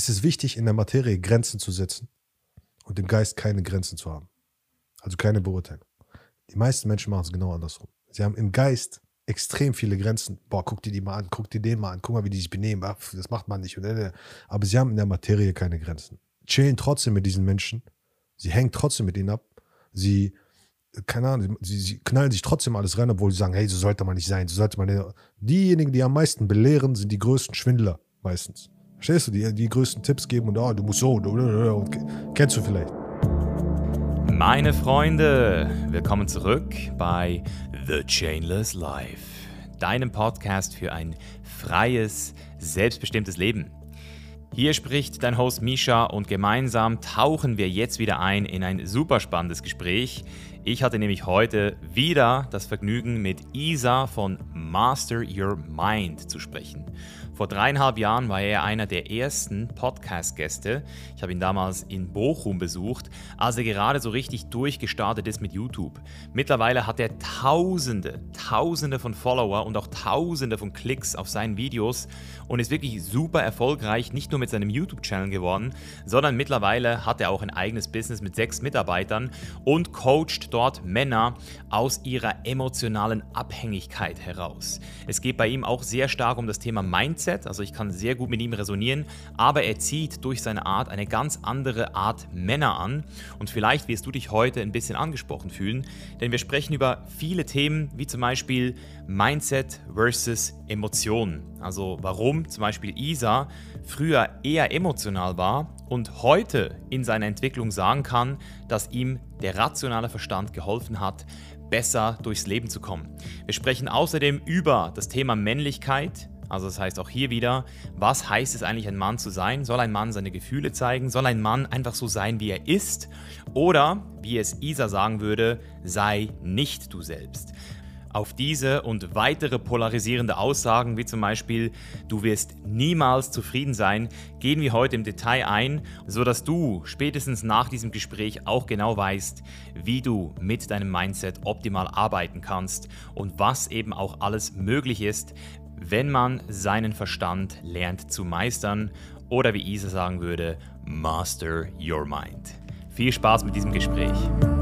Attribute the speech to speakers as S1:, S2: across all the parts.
S1: es ist wichtig, in der Materie Grenzen zu setzen und im Geist keine Grenzen zu haben. Also keine Beurteilung. Die meisten Menschen machen es genau andersrum. Sie haben im Geist extrem viele Grenzen. Boah, guck dir die mal an, guck dir den mal an, guck mal, wie die sich benehmen. Ach, das macht man nicht. Aber sie haben in der Materie keine Grenzen. Chillen trotzdem mit diesen Menschen. Sie hängen trotzdem mit ihnen ab. Sie, keine Ahnung, sie knallen sich trotzdem alles rein, obwohl sie sagen, hey, so sollte man nicht sein. So sollte man nicht. Diejenigen, die am meisten belehren, sind die größten Schwindler meistens. Verstehst du? Die größten Tipps geben und du musst so. Und kennst du vielleicht.
S2: Meine Freunde, willkommen zurück bei The Chainless Life, deinem Podcast für ein freies, selbstbestimmtes Leben. Hier spricht dein Host Misha und gemeinsam tauchen wir jetzt wieder ein in ein super spannendes Gespräch. Ich hatte nämlich heute wieder das Vergnügen, mit Isa von Master Your Mind zu sprechen. Vor 3,5 Jahren war er einer der ersten Podcast-Gäste. Ich habe ihn damals in Bochum besucht, als er gerade so richtig durchgestartet ist mit YouTube. Mittlerweile hat er Tausende von Follower und auch Tausende von Klicks auf seinen Videos und ist wirklich super erfolgreich, nicht nur mit seinem YouTube-Channel geworden, sondern mittlerweile hat er auch ein eigenes Business mit 6 Mitarbeitern und coacht dort Männer aus ihrer emotionalen Abhängigkeit heraus. Es geht bei ihm auch sehr stark um das Thema Mindset. Also ich kann sehr gut mit ihm resonieren, aber er zieht durch seine Art eine ganz andere Art Männer an und vielleicht wirst du dich heute ein bisschen angesprochen fühlen, denn wir sprechen über viele Themen wie zum Beispiel Mindset versus Emotionen. Also warum zum Beispiel Isa früher eher emotional war und heute in seiner Entwicklung sagen kann, dass ihm der rationale Verstand geholfen hat, besser durchs Leben zu kommen. Wir sprechen außerdem über das Thema Männlichkeit. Also das heißt auch hier wieder, was heißt es eigentlich, ein Mann zu sein? Soll ein Mann seine Gefühle zeigen? Soll ein Mann einfach so sein, wie er ist? Oder, wie es Isa sagen würde, sei nicht du selbst. Auf diese und weitere polarisierende Aussagen, wie zum Beispiel, du wirst niemals zufrieden sein, gehen wir heute im Detail ein, sodass du spätestens nach diesem Gespräch auch genau weißt, wie du mit deinem Mindset optimal arbeiten kannst und was eben auch alles möglich ist, wenn man seinen Verstand lernt zu meistern oder wie Isa sagen würde, master your mind. Viel Spaß mit diesem Gespräch.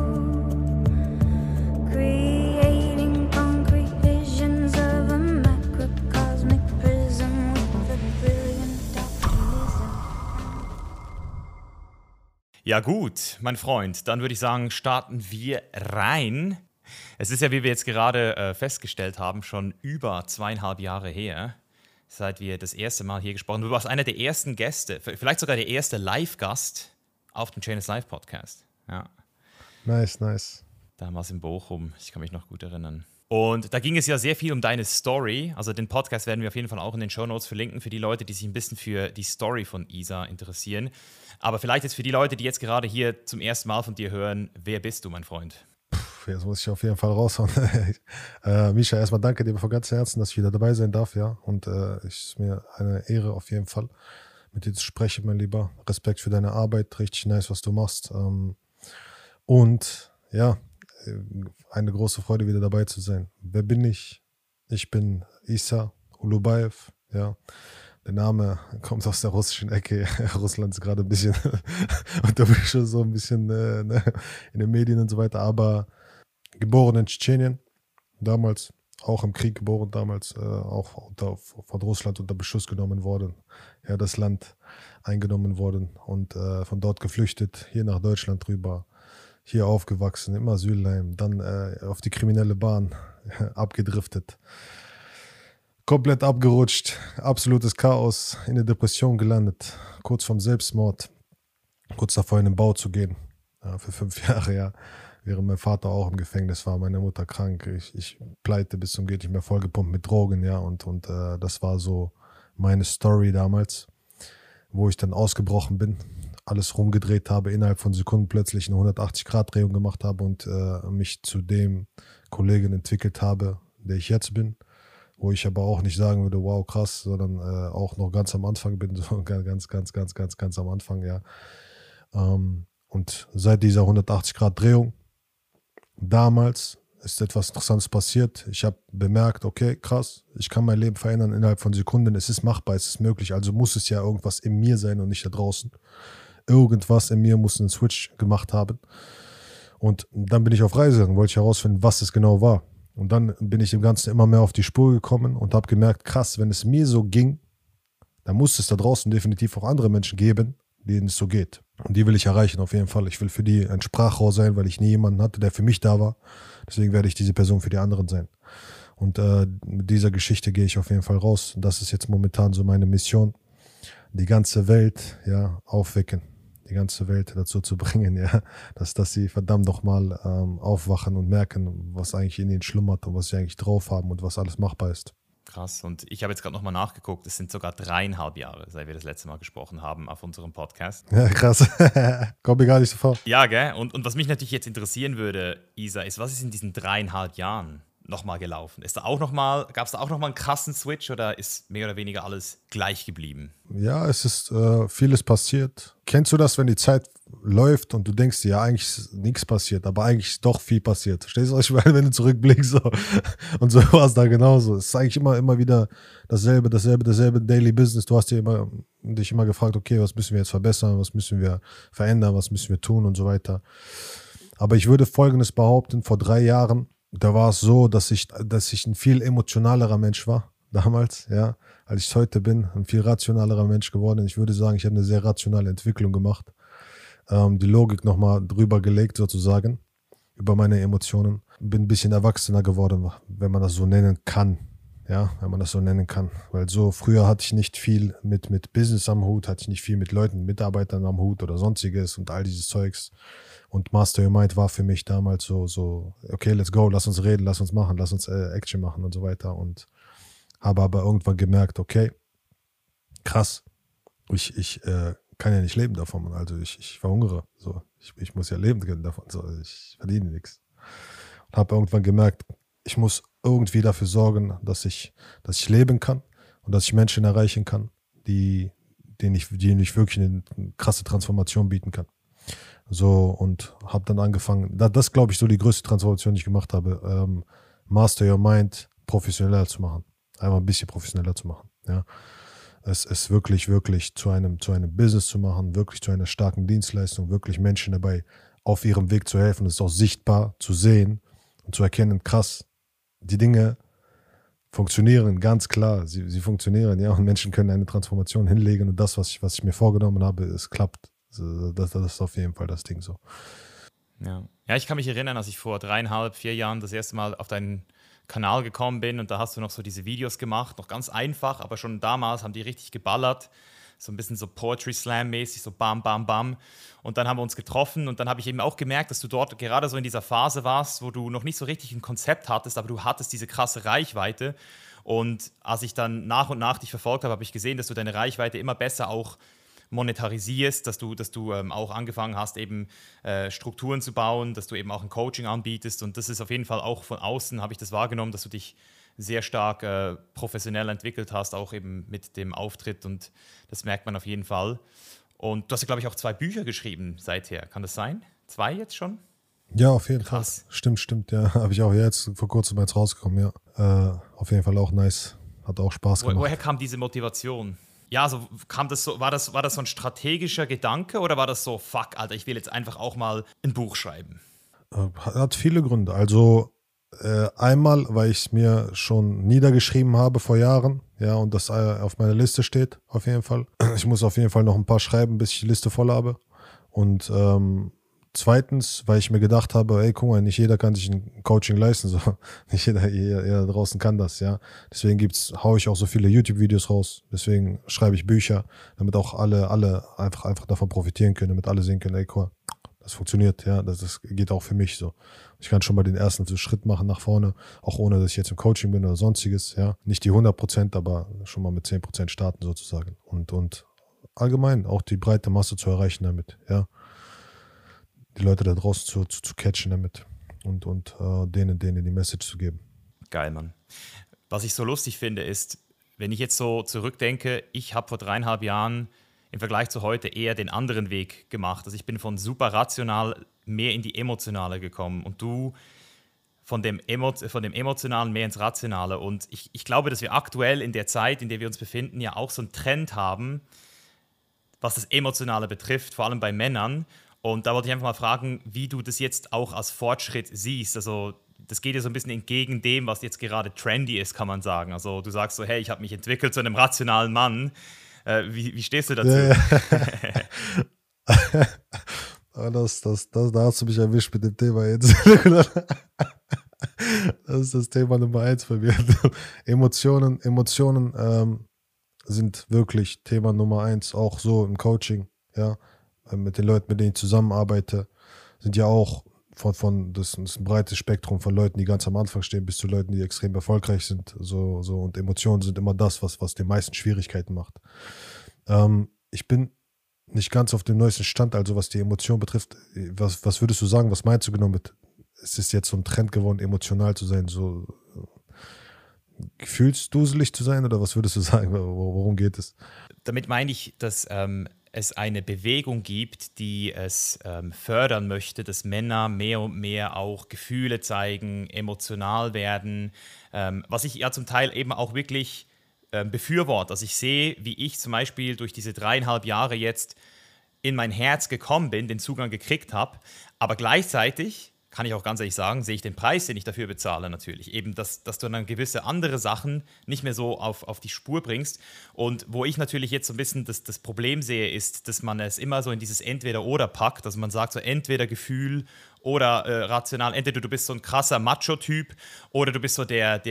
S2: Ja gut, mein Freund, dann würde ich sagen, starten wir rein. Es ist ja, wie wir jetzt gerade festgestellt haben, schon über 2,5 Jahre her, seit wir das erste Mal hier gesprochen haben. Du warst einer der ersten Gäste, vielleicht sogar der erste Live-Gast auf dem Chainless Live Podcast. Ja.
S1: Nice.
S2: Damals in Bochum, ich kann mich noch gut erinnern. Und da ging es ja sehr viel um deine Story. Also den Podcast werden wir auf jeden Fall auch in den Shownotes verlinken für die Leute, die sich ein bisschen für die Story von Isa interessieren. Aber vielleicht jetzt für die Leute, die jetzt gerade hier zum ersten Mal von dir hören, wer bist du, mein Freund?
S1: Jetzt muss ich auf jeden Fall raushauen. Misha, erstmal danke dir von ganzem Herzen, dass ich wieder dabei sein darf, ja. Und es ist mir eine Ehre auf jeden Fall, mit dir zu sprechen, mein Lieber. Respekt für deine Arbeit, richtig nice, was du machst. Und ja, eine große Freude, wieder dabei zu sein. Wer bin ich? Ich bin Isa Ulubaev, ja. Der Name kommt aus der russischen Ecke. Russland ist gerade ein bisschen unter Beschuss, so ein bisschen in den Medien und so weiter, aber geboren in Tschetschenien, damals auch im Krieg geboren, damals auch von Russland unter Beschuss genommen worden, ja, das Land eingenommen worden und von dort geflüchtet, hier nach Deutschland rüber, hier aufgewachsen, im Asylheim, dann auf die kriminelle Bahn abgedriftet, komplett abgerutscht, absolutes Chaos, in der Depression gelandet, kurz vorm Selbstmord, kurz davor in den Bau zu gehen, für 5 Jahre, ja. Während mein Vater auch im Gefängnis war, meine Mutter krank, ich pleite bis zum geht nicht mehr, vollgepumpt mit Drogen, ja, und das war so meine Story damals, wo ich dann ausgebrochen bin, alles rumgedreht habe, innerhalb von Sekunden plötzlich eine 180-Grad-Drehung gemacht habe und mich zu dem Kollegen entwickelt habe, der ich jetzt bin, wo ich aber auch nicht sagen würde, wow, krass, sondern auch noch ganz am Anfang bin, so ganz am Anfang, ja. Und seit dieser 180-Grad-Drehung damals ist etwas Interessantes passiert. Ich habe bemerkt, okay, krass, ich kann mein Leben verändern innerhalb von Sekunden. Es ist machbar, es ist möglich. Also muss es ja irgendwas in mir sein und nicht da draußen. Irgendwas in mir muss einen Switch gemacht haben. Und dann bin ich auf Reise und wollte herausfinden, was es genau war. Und dann bin ich dem Ganzen immer mehr auf die Spur gekommen und habe gemerkt, krass, wenn es mir so ging, dann muss es da draußen definitiv auch andere Menschen geben, denen es so geht. Und die will ich erreichen auf jeden Fall. Ich will für die ein Sprachrohr sein, weil ich nie jemanden hatte, der für mich da war. Deswegen werde ich diese Person für die anderen sein. Und mit dieser Geschichte gehe ich auf jeden Fall raus. Das ist jetzt momentan so meine Mission, die ganze Welt aufwecken, die ganze Welt dazu zu bringen, dass sie verdammt nochmal aufwachen und merken, was eigentlich in ihnen schlummert und was sie eigentlich drauf haben und was alles machbar ist.
S2: Krass. Und ich habe jetzt gerade nochmal nachgeguckt, es sind sogar 3,5 Jahre, seit wir das letzte Mal gesprochen haben auf unserem Podcast.
S1: Ja, krass. Kommt mir gar nicht so vor.
S2: Ja, gell? Und was mich natürlich jetzt interessieren würde, Isa, ist, was ist in diesen 3,5 Jahren nochmal gelaufen? Gab es da auch nochmal einen krassen Switch oder ist mehr oder weniger alles gleich geblieben?
S1: Ja, es ist vieles passiert. Kennst du das, wenn die Zeit läuft und du denkst dir, ja, eigentlich ist nichts passiert, aber eigentlich ist doch viel passiert. Verstehst du, was ich meine, wenn du zurückblickst? So. Und so war es da genauso. Es ist eigentlich immer wieder dasselbe Daily Business. Du hast dich immer gefragt, okay, was müssen wir jetzt verbessern, was müssen wir verändern, was müssen wir tun und so weiter. Aber ich würde Folgendes behaupten, vor 3 Jahren, da war es so, dass ich ein viel emotionalerer Mensch war damals, ja, als ich heute bin, ein viel rationalerer Mensch geworden. Ich würde sagen, ich habe eine sehr rationale Entwicklung gemacht, die Logik nochmal drüber gelegt sozusagen, über meine Emotionen. Bin ein bisschen erwachsener geworden, wenn man das so nennen kann, ja, weil so früher hatte ich nicht viel mit Business am Hut, hatte ich nicht viel mit Leuten, Mitarbeitern am Hut oder sonstiges und all dieses Zeugs. Und Master Your Mind war für mich damals so, okay, let's go, lass uns reden, lass uns machen, lass uns Action machen und so weiter. Und habe aber irgendwann gemerkt, okay, krass, ich kann ja nicht leben davon. Also ich verhungere. So. Ich muss ja leben können davon. So. Ich verdiene nichts. Und habe irgendwann gemerkt, ich muss irgendwie dafür sorgen, dass ich leben kann und dass ich Menschen erreichen kann, denen ich wirklich eine krasse Transformation bieten kann. So, und habe dann angefangen, das glaube ich so die größte Transformation, die ich gemacht habe, Master Your Mind professioneller zu machen. Einfach ein bisschen professioneller zu machen. Ja. Es wirklich zu einem Business zu machen, wirklich zu einer starken Dienstleistung, wirklich Menschen dabei auf ihrem Weg zu helfen, es auch sichtbar zu sehen und zu erkennen, krass, die Dinge funktionieren, ganz klar, sie funktionieren, ja, und Menschen können eine Transformation hinlegen und das, was ich mir vorgenommen habe, es klappt. Das ist auf jeden Fall das Ding so.
S2: Ja, ich kann mich erinnern, als ich vor 3,5, 4 Jahren das erste Mal auf deinen Kanal gekommen bin und da hast du noch so diese Videos gemacht, noch ganz einfach, aber schon damals haben die richtig geballert, so ein bisschen so Poetry Slam mäßig, so bam, bam, bam. Und dann haben wir uns getroffen und dann habe ich eben auch gemerkt, dass du dort gerade so in dieser Phase warst, wo du noch nicht so richtig ein Konzept hattest, aber du hattest diese krasse Reichweite. Und als ich dann nach und nach dich verfolgt habe, habe ich gesehen, dass du deine Reichweite immer besser auch monetarisierst, dass du auch angefangen hast, eben Strukturen zu bauen, dass du eben auch ein Coaching anbietest und das ist auf jeden Fall auch von außen, habe ich das wahrgenommen, dass du dich sehr stark professionell entwickelt hast, auch eben mit dem Auftritt und das merkt man auf jeden Fall. Und du hast ja, glaube ich, auch 2 Bücher geschrieben seither, kann das sein? 2 jetzt schon?
S1: Ja, auf jeden
S2: Krass.
S1: Fall. Stimmt, ja, habe ich auch jetzt vor kurzem jetzt rausgekommen, ja. Auf jeden Fall auch nice, hat auch Spaß gemacht.
S2: Woher kam diese Motivation? Ja, also war das so ein strategischer Gedanke oder war das so, fuck, Alter, ich will jetzt einfach auch mal ein Buch schreiben?
S1: Hat viele Gründe. Also einmal, weil ich es mir schon niedergeschrieben habe vor Jahren, ja, und das auf meiner Liste steht, auf jeden Fall. Ich muss auf jeden Fall noch ein paar schreiben, bis ich die Liste voll habe. Und zweitens, weil ich mir gedacht habe, ey, guck mal, nicht jeder kann sich ein Coaching leisten, so. Nicht jeder draußen kann das, ja. Deswegen haue ich auch so viele YouTube-Videos raus. Deswegen schreibe ich Bücher, damit auch alle einfach davon profitieren können, damit alle sehen können, ey, guck mal, das funktioniert, ja, das geht auch für mich so. Ich kann schon mal den ersten Schritt machen nach vorne, auch ohne, dass ich jetzt im Coaching bin oder sonstiges, ja. Nicht die 100%, aber schon mal mit 10% starten sozusagen. Und allgemein auch die breite Masse zu erreichen damit, ja. Die Leute da draußen zu catchen damit und denen die Message zu geben.
S2: Geil, Mann. Was ich so lustig finde, ist, wenn ich jetzt so zurückdenke, ich habe vor 3,5 Jahren im Vergleich zu heute eher den anderen Weg gemacht. Also ich bin von super rational mehr in die emotionale gekommen und du von dem Emotionalen mehr ins Rationale. Und ich glaube, dass wir aktuell in der Zeit, in der wir uns befinden, ja auch so einen Trend haben, was das Emotionale betrifft, vor allem bei Männern. Und da wollte ich einfach mal fragen, wie du das jetzt auch als Fortschritt siehst. Also das geht ja so ein bisschen entgegen dem, was jetzt gerade trendy ist, kann man sagen. Also du sagst so, hey, ich habe mich entwickelt zu einem rationalen Mann. Wie stehst du dazu?
S1: Ja, ja. Da hast du mich erwischt mit dem Thema jetzt. Das ist das Thema Nummer 1 bei mir. Emotionen sind wirklich Thema Nummer 1, auch so im Coaching, ja. Mit den Leuten, mit denen ich zusammenarbeite, sind ja auch das ist ein breites Spektrum von Leuten, die ganz am Anfang stehen, bis zu Leuten, die extrem erfolgreich sind. Und Emotionen sind immer das, was den meisten Schwierigkeiten macht. Ich bin nicht ganz auf dem neuesten Stand, also was die Emotion betrifft. Was würdest du sagen, was meinst du genau mit, es ist jetzt so ein Trend geworden, emotional zu sein, so gefühlsduselig zu sein, oder was würdest du sagen, worum geht es?
S2: Damit meine ich, dass es eine Bewegung gibt, die es fördern möchte, dass Männer mehr und mehr auch Gefühle zeigen, emotional werden, was ich ja zum Teil eben auch wirklich befürworte. Also ich sehe, wie ich zum Beispiel durch diese 3,5 Jahre jetzt in mein Herz gekommen bin, den Zugang gekriegt habe, aber gleichzeitig kann ich auch ganz ehrlich sagen, sehe ich den Preis, den ich dafür bezahle natürlich. Eben, dass du dann gewisse andere Sachen nicht mehr so auf die Spur bringst. Und wo ich natürlich jetzt so ein bisschen das Problem sehe, ist, dass man es immer so in dieses Entweder-Oder packt. Also man sagt so entweder Gefühl oder rational. Entweder du bist so ein krasser Macho-Typ oder du bist so der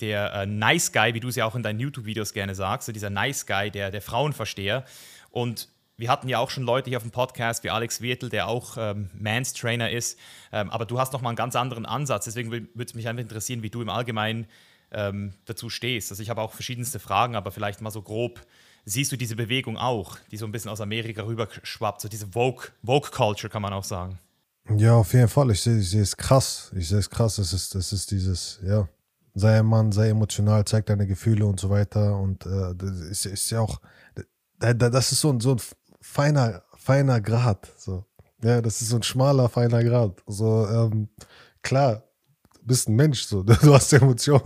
S2: Nice Guy, wie du es ja auch in deinen YouTube-Videos gerne sagst. So dieser Nice Guy, der Frauenversteher. Und wir hatten ja auch schon Leute hier auf dem Podcast wie Alex Wirtel, der auch Mans Trainer ist. Aber du hast nochmal einen ganz anderen Ansatz. Deswegen würde es mich einfach interessieren, wie du im Allgemeinen dazu stehst. Also ich habe auch verschiedenste Fragen, aber vielleicht mal so grob. Siehst du diese Bewegung auch, die so ein bisschen aus Amerika rüberschwappt? So diese Woke-Culture, kann man auch sagen.
S1: Ja, auf jeden Fall. Ich sehe es krass. Es ist dieses, ja, sei ein Mann, sei emotional, zeig deine Gefühle und so weiter. Und das ist ja auch, das ist so ein feiner Grat. So. Ja, das ist so ein schmaler, feiner Grat. So, klar, du bist ein Mensch, so. Du hast Emotionen,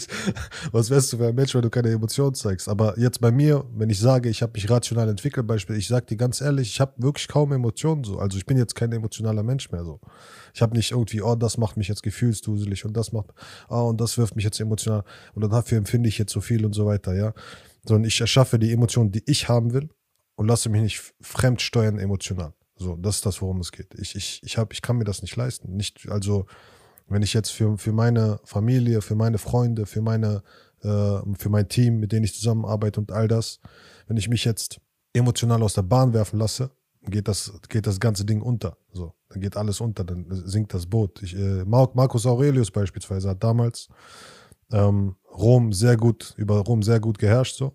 S1: was wärst du für ein Mensch, wenn du keine Emotionen zeigst? Aber jetzt bei mir, wenn ich sage, ich habe mich rational entwickelt, Beispiel, ich sage dir ganz ehrlich, ich habe wirklich kaum Emotionen so. Also ich bin jetzt kein emotionaler Mensch mehr so. Ich habe nicht irgendwie, oh, das macht mich jetzt gefühlsduselig und und das wirft mich jetzt emotional oder dafür empfinde ich jetzt so viel und so weiter, ja. Sondern ich erschaffe die Emotionen, die ich haben will und lasse mich nicht fremd steuern emotional. So, das ist das, worum es geht. Ich kann mir das nicht leisten. Nicht, also, wenn ich jetzt für meine Familie, für meine Freunde, für mein Team, mit denen ich zusammenarbeite und all das, wenn ich mich jetzt emotional aus der Bahn werfen lasse, geht das ganze Ding unter. So, dann geht alles unter, dann sinkt das Boot. Marcus Aurelius beispielsweise hat damals über Rom sehr gut geherrscht, so.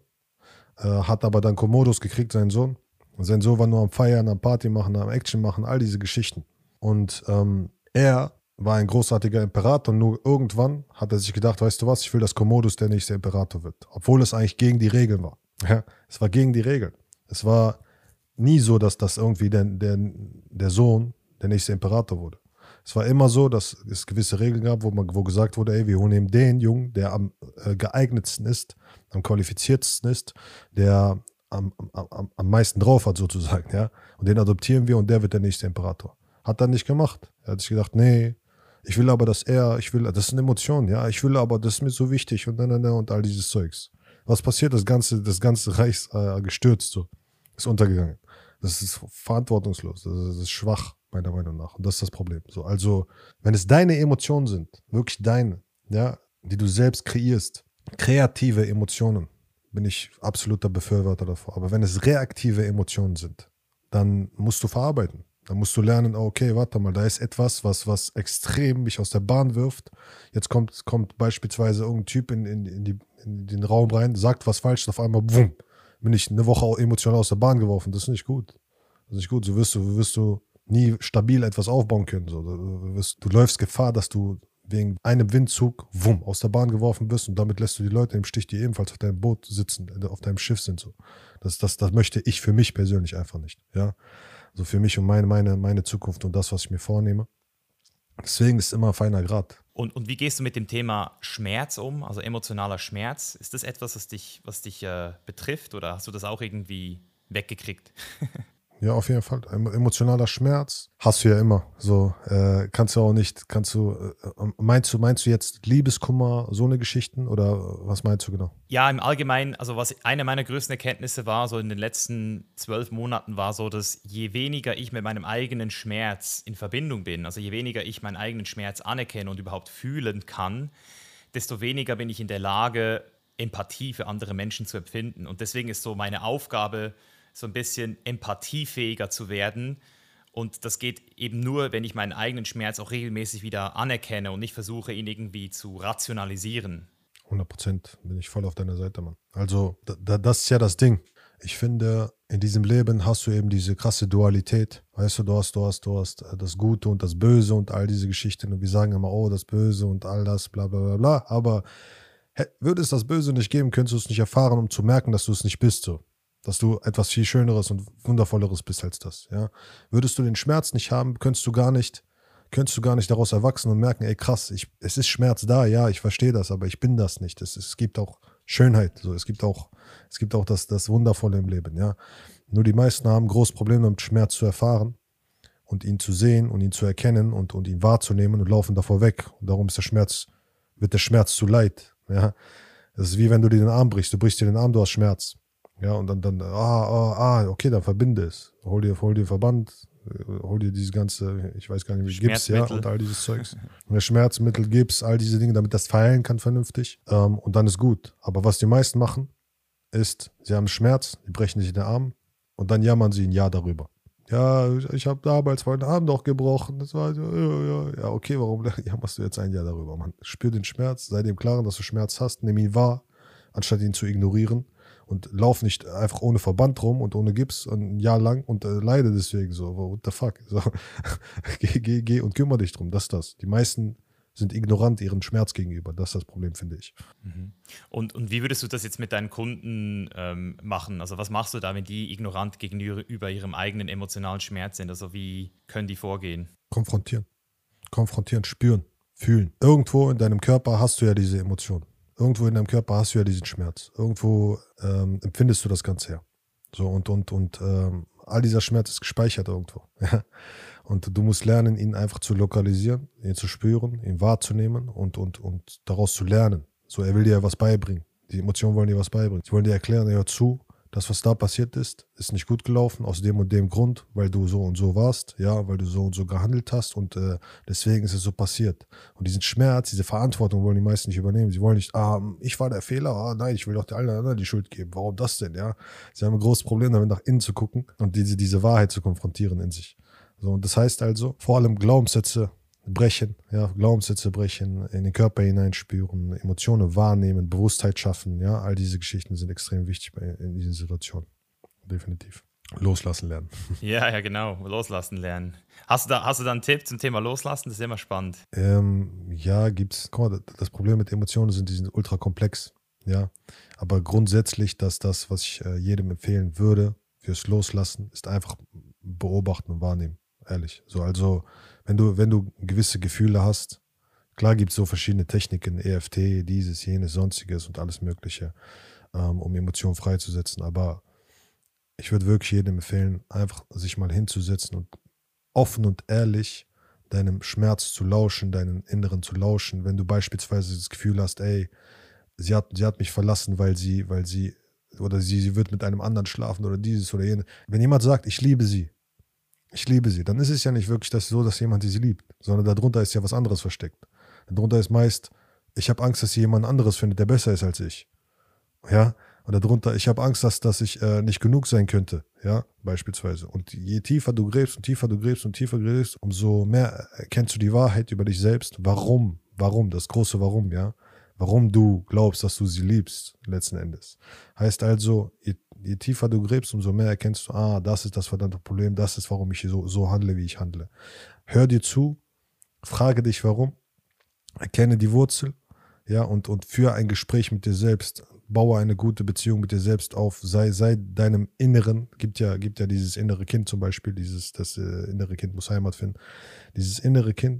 S1: Hat aber dann Commodus gekriegt, seinen Sohn. Und sein Sohn war nur am Feiern, am Party machen, am Action machen, all diese Geschichten. Und er war ein großartiger Imperator, nur irgendwann hat er sich gedacht, weißt du was, ich will, dass Commodus der nächste Imperator wird. Obwohl es eigentlich gegen die Regeln war. Ja, es war gegen die Regeln. Es war nie so, dass das irgendwie der Sohn der nächste Imperator wurde. Es war immer so, dass es gewisse Regeln gab, wo gesagt wurde, ey, wir holen eben den Jungen, der am geeignetsten ist, am qualifiziertesten ist, der am meisten drauf hat sozusagen, ja. Und den adoptieren wir und der wird der nächste Imperator. Hat er nicht gemacht. Er hat sich gedacht, nee, das sind Emotionen, ja, ich will aber, das ist mir so wichtig und all dieses Zeugs. Was passiert? Das ganze Reich gestürzt, so. Ist untergegangen. Das ist verantwortungslos, das ist schwach, meiner Meinung nach. Und das ist das Problem. So, also, wenn es deine Emotionen sind, wirklich deine, ja, die du selbst kreierst, kreative Emotionen, bin ich absoluter Befürworter davor. Aber wenn es reaktive Emotionen sind, dann musst du verarbeiten. Dann musst du lernen, okay, warte mal, da ist etwas, was extrem mich aus der Bahn wirft. Jetzt kommt beispielsweise irgendein Typ in den Raum rein, sagt was falsch, auf einmal, bumm, bin ich eine Woche emotional aus der Bahn geworfen. Das ist nicht gut. Das ist nicht gut. So wirst du nie stabil etwas aufbauen können. So, du läufst Gefahr, dass du wegen einem Windzug, wumm, aus der Bahn geworfen wirst und damit lässt du die Leute im Stich, die ebenfalls auf deinem Boot sitzen, auf deinem Schiff sind. So. Das möchte ich für mich persönlich einfach nicht. Ja? Also für mich und meine Zukunft und das, was ich mir vornehme. Deswegen ist es immer ein feiner Grad.
S2: Und wie gehst du mit dem Thema Schmerz um, also emotionaler Schmerz? Ist das etwas, was dich betrifft oder hast du das auch irgendwie weggekriegt?
S1: Ja, auf jeden Fall. Emotionaler Schmerz hast du ja immer. So, meinst du jetzt Liebeskummer, so eine Geschichten oder was meinst du genau?
S2: Ja, im Allgemeinen, also was eine meiner größten Erkenntnisse war, so in den letzten 12 Monaten, war so, dass je weniger ich mit meinem eigenen Schmerz in Verbindung bin, also je weniger ich meinen eigenen Schmerz anerkenne und überhaupt fühlen kann, desto weniger bin ich in der Lage, Empathie für andere Menschen zu empfinden. Und deswegen ist so meine Aufgabe, so ein bisschen empathiefähiger zu werden. Und das geht eben nur, wenn ich meinen eigenen Schmerz auch regelmäßig wieder anerkenne und nicht versuche, ihn irgendwie zu rationalisieren.
S1: 100% bin ich voll auf deiner Seite, Mann. Also, das ist ja das Ding. Ich finde, in diesem Leben hast du eben diese krasse Dualität. Weißt du, du hast das Gute und das Böse und all diese Geschichten. Und wir sagen immer, oh, das Böse und all das, bla bla bla bla. Aber würde es das Böse nicht geben, könntest du es nicht erfahren, um zu merken, dass du es nicht bist, so. Dass du etwas viel Schöneres und Wundervolleres bist als das, ja. Würdest du den Schmerz nicht haben, könntest du gar nicht daraus erwachsen und merken, ey krass, es ist Schmerz da, ja, ich verstehe das, aber ich bin das nicht. Es gibt auch Schönheit, so. Es gibt auch das Wundervolle im Leben, ja. Nur die meisten haben großes Problem damit, Schmerz zu erfahren und ihn zu sehen und ihn zu erkennen und ihn wahrzunehmen und laufen davor weg. Und darum wird der Schmerz zu Leid, ja. Das ist wie wenn du dir den Arm brichst. Du brichst dir den Arm, du hast Schmerz. Ja, und okay, dann verbinde es. Hol dir Verband, hol dir dieses ganze, ich weiß gar nicht, wie Gips, ja, und all dieses Zeugs. Schmerzmittel, Gips, all diese Dinge, damit das verheilen kann vernünftig. Und dann ist gut. Aber was die meisten machen, ist, sie haben Schmerz, die brechen sich den Arm und dann jammern sie ein Jahr darüber. Ja, ich habe damals meinen Arm doch gebrochen. Das war ja, okay, warum jammerst du jetzt ein Jahr darüber, Mann? Spür den Schmerz, sei dir im Klaren, dass du Schmerz hast, nimm ihn wahr, anstatt ihn zu ignorieren. Und lauf nicht einfach ohne Verband rum und ohne Gips ein Jahr lang und leide deswegen so. What the fuck? So. Geh und kümmere dich drum. Das ist das. Die meisten sind ignorant ihren Schmerz gegenüber. Das ist das Problem, finde ich.
S2: Mhm. Und wie würdest du das jetzt mit deinen Kunden machen? Also was machst du da, wenn die ignorant gegenüber ihrem eigenen emotionalen Schmerz sind? Also wie können die vorgehen?
S1: Konfrontieren, spüren, fühlen. Irgendwo in deinem Körper hast du ja diese Emotionen. Irgendwo in deinem Körper hast du ja diesen Schmerz. Irgendwo empfindest du das Ganze her. So, und all dieser Schmerz ist gespeichert irgendwo. Ja? Und du musst lernen, ihn einfach zu lokalisieren, ihn zu spüren, ihn wahrzunehmen und daraus zu lernen. So, er will dir ja was beibringen. Die Emotionen wollen dir was beibringen. Sie wollen dir erklären, hör zu, das, was da passiert ist nicht gut gelaufen, aus dem und dem Grund, weil du so und so warst, ja, weil du so und so gehandelt hast und deswegen ist es so passiert. Und diesen Schmerz, diese Verantwortung wollen die meisten nicht übernehmen. Sie wollen nicht, ich war der Fehler, nein, ich will doch allen anderen die Schuld geben. Warum das denn, ja? Sie haben ein großes Problem damit, nach innen zu gucken und diese Wahrheit zu konfrontieren in sich. So, und das heißt also, vor allem Glaubenssätze brechen, in den Körper hineinspüren, Emotionen wahrnehmen, Bewusstheit schaffen, ja, all diese Geschichten sind extrem wichtig in diesen Situationen. Definitiv. Loslassen lernen.
S2: Ja, genau, loslassen lernen. Hast du da einen Tipp zum Thema Loslassen? Das ist immer spannend.
S1: Ja, gibt's. Guck mal, das Problem mit Emotionen die sind ultra komplex, ja, aber grundsätzlich, dass das, was ich jedem empfehlen würde fürs Loslassen, ist einfach beobachten und wahrnehmen. Ehrlich. So, also, wenn du gewisse Gefühle hast, klar gibt es so verschiedene Techniken, EFT, dieses, jenes, sonstiges und alles Mögliche, um Emotionen freizusetzen. Aber ich würde wirklich jedem empfehlen, einfach sich mal hinzusetzen und offen und ehrlich deinem Schmerz zu lauschen, deinen Inneren zu lauschen. Wenn du beispielsweise das Gefühl hast, ey, sie hat mich verlassen, weil sie wird mit einem anderen schlafen oder dieses oder jenes. Wenn jemand sagt, ich liebe sie, dann ist es ja nicht wirklich so, dass jemand sie liebt, sondern darunter ist ja was anderes versteckt. Darunter ist meist, ich habe Angst, dass sie jemand anderes findet, der besser ist als ich. Ja, und darunter, ich habe Angst, dass ich nicht genug sein könnte, ja, beispielsweise. Und je tiefer du gräbst und tiefer du gräbst und tiefer du gräbst, umso mehr erkennst du die Wahrheit über dich selbst. Warum, das große Warum, ja. Warum du glaubst, dass du sie liebst, letzten Endes. Heißt also, je tiefer du gräbst, umso mehr erkennst du, das ist das verdammte Problem, das ist, warum ich so handle, wie ich handle. Hör dir zu, frage dich, warum, erkenne die Wurzel, ja, und führe ein Gespräch mit dir selbst, baue eine gute Beziehung mit dir selbst auf, sei deinem Inneren, gibt ja dieses innere Kind zum Beispiel, das innere Kind muss Heimat finden, dieses innere Kind,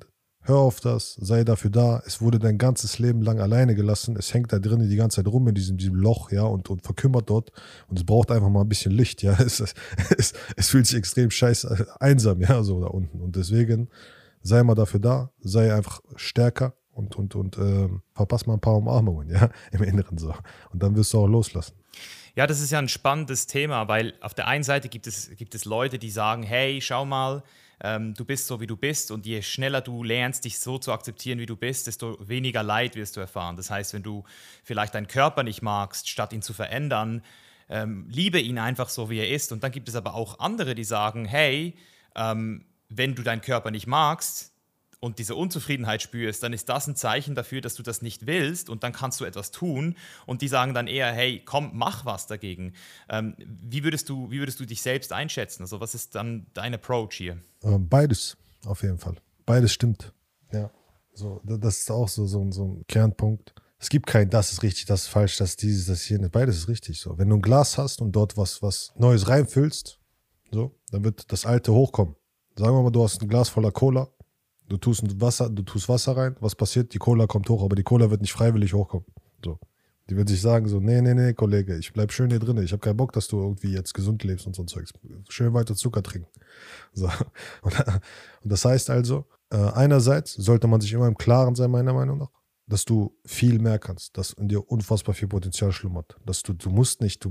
S1: Hör auf das, sei dafür da. Es wurde dein ganzes Leben lang alleine gelassen. Es hängt da drinnen die ganze Zeit rum in diesem Loch, ja, und verkümmert dort. Und es braucht einfach mal ein bisschen Licht, ja. Es fühlt sich extrem scheiße einsam, ja, so da unten. Und deswegen sei mal dafür da, sei einfach stärker und verpass mal ein paar Umarmungen, ja, im Inneren so. Und dann wirst du auch loslassen.
S2: Ja, das ist ja ein spannendes Thema, weil auf der einen Seite gibt es Leute, die sagen, hey, schau mal, du bist so, wie du bist, und je schneller du lernst, dich so zu akzeptieren, wie du bist, desto weniger Leid wirst du erfahren. Das heißt, wenn du vielleicht deinen Körper nicht magst, statt ihn zu verändern, liebe ihn einfach so, wie er ist. Und dann gibt es aber auch andere, die sagen, hey, wenn du deinen Körper nicht magst und diese Unzufriedenheit spürst, dann ist das ein Zeichen dafür, dass du das nicht willst, und dann kannst du etwas tun, und die sagen dann eher, hey, komm, mach was dagegen. Wie würdest du dich selbst einschätzen? Also was ist dann dein Approach hier?
S1: Beides, auf jeden Fall. Beides stimmt. Ja, so, das ist auch so ein Kernpunkt. Es gibt kein, das ist richtig, das ist falsch, das ist dieses, das ist jenes. Beides ist richtig so. Wenn du ein Glas hast und dort was Neues reinfüllst, so, dann wird das Alte hochkommen. Sagen wir mal, du hast ein Glas voller Cola. Du tust Wasser rein, was passiert? Die Cola kommt hoch, aber die Cola wird nicht freiwillig hochkommen. So. Die wird sich sagen so, nee, Kollege, ich bleib schön hier drin. Ich habe keinen Bock, dass du irgendwie jetzt gesund lebst und so ein Zeugs. Schön weiter Zucker trinken. So. Und das heißt also, einerseits sollte man sich immer im Klaren sein, meiner Meinung nach, dass du viel mehr kannst, dass in dir unfassbar viel Potenzial schlummert. Dass du musst nicht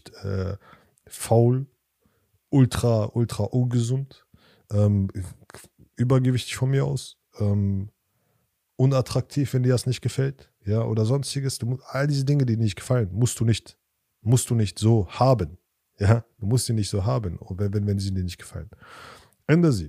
S1: faul, ultra ungesund, übergewichtig von mir aus, unattraktiv, wenn dir das nicht gefällt, ja, oder sonstiges. All diese Dinge, die dir nicht gefallen, musst du nicht so haben, ja, du musst sie nicht so haben, wenn sie dir nicht gefallen. Änder sie,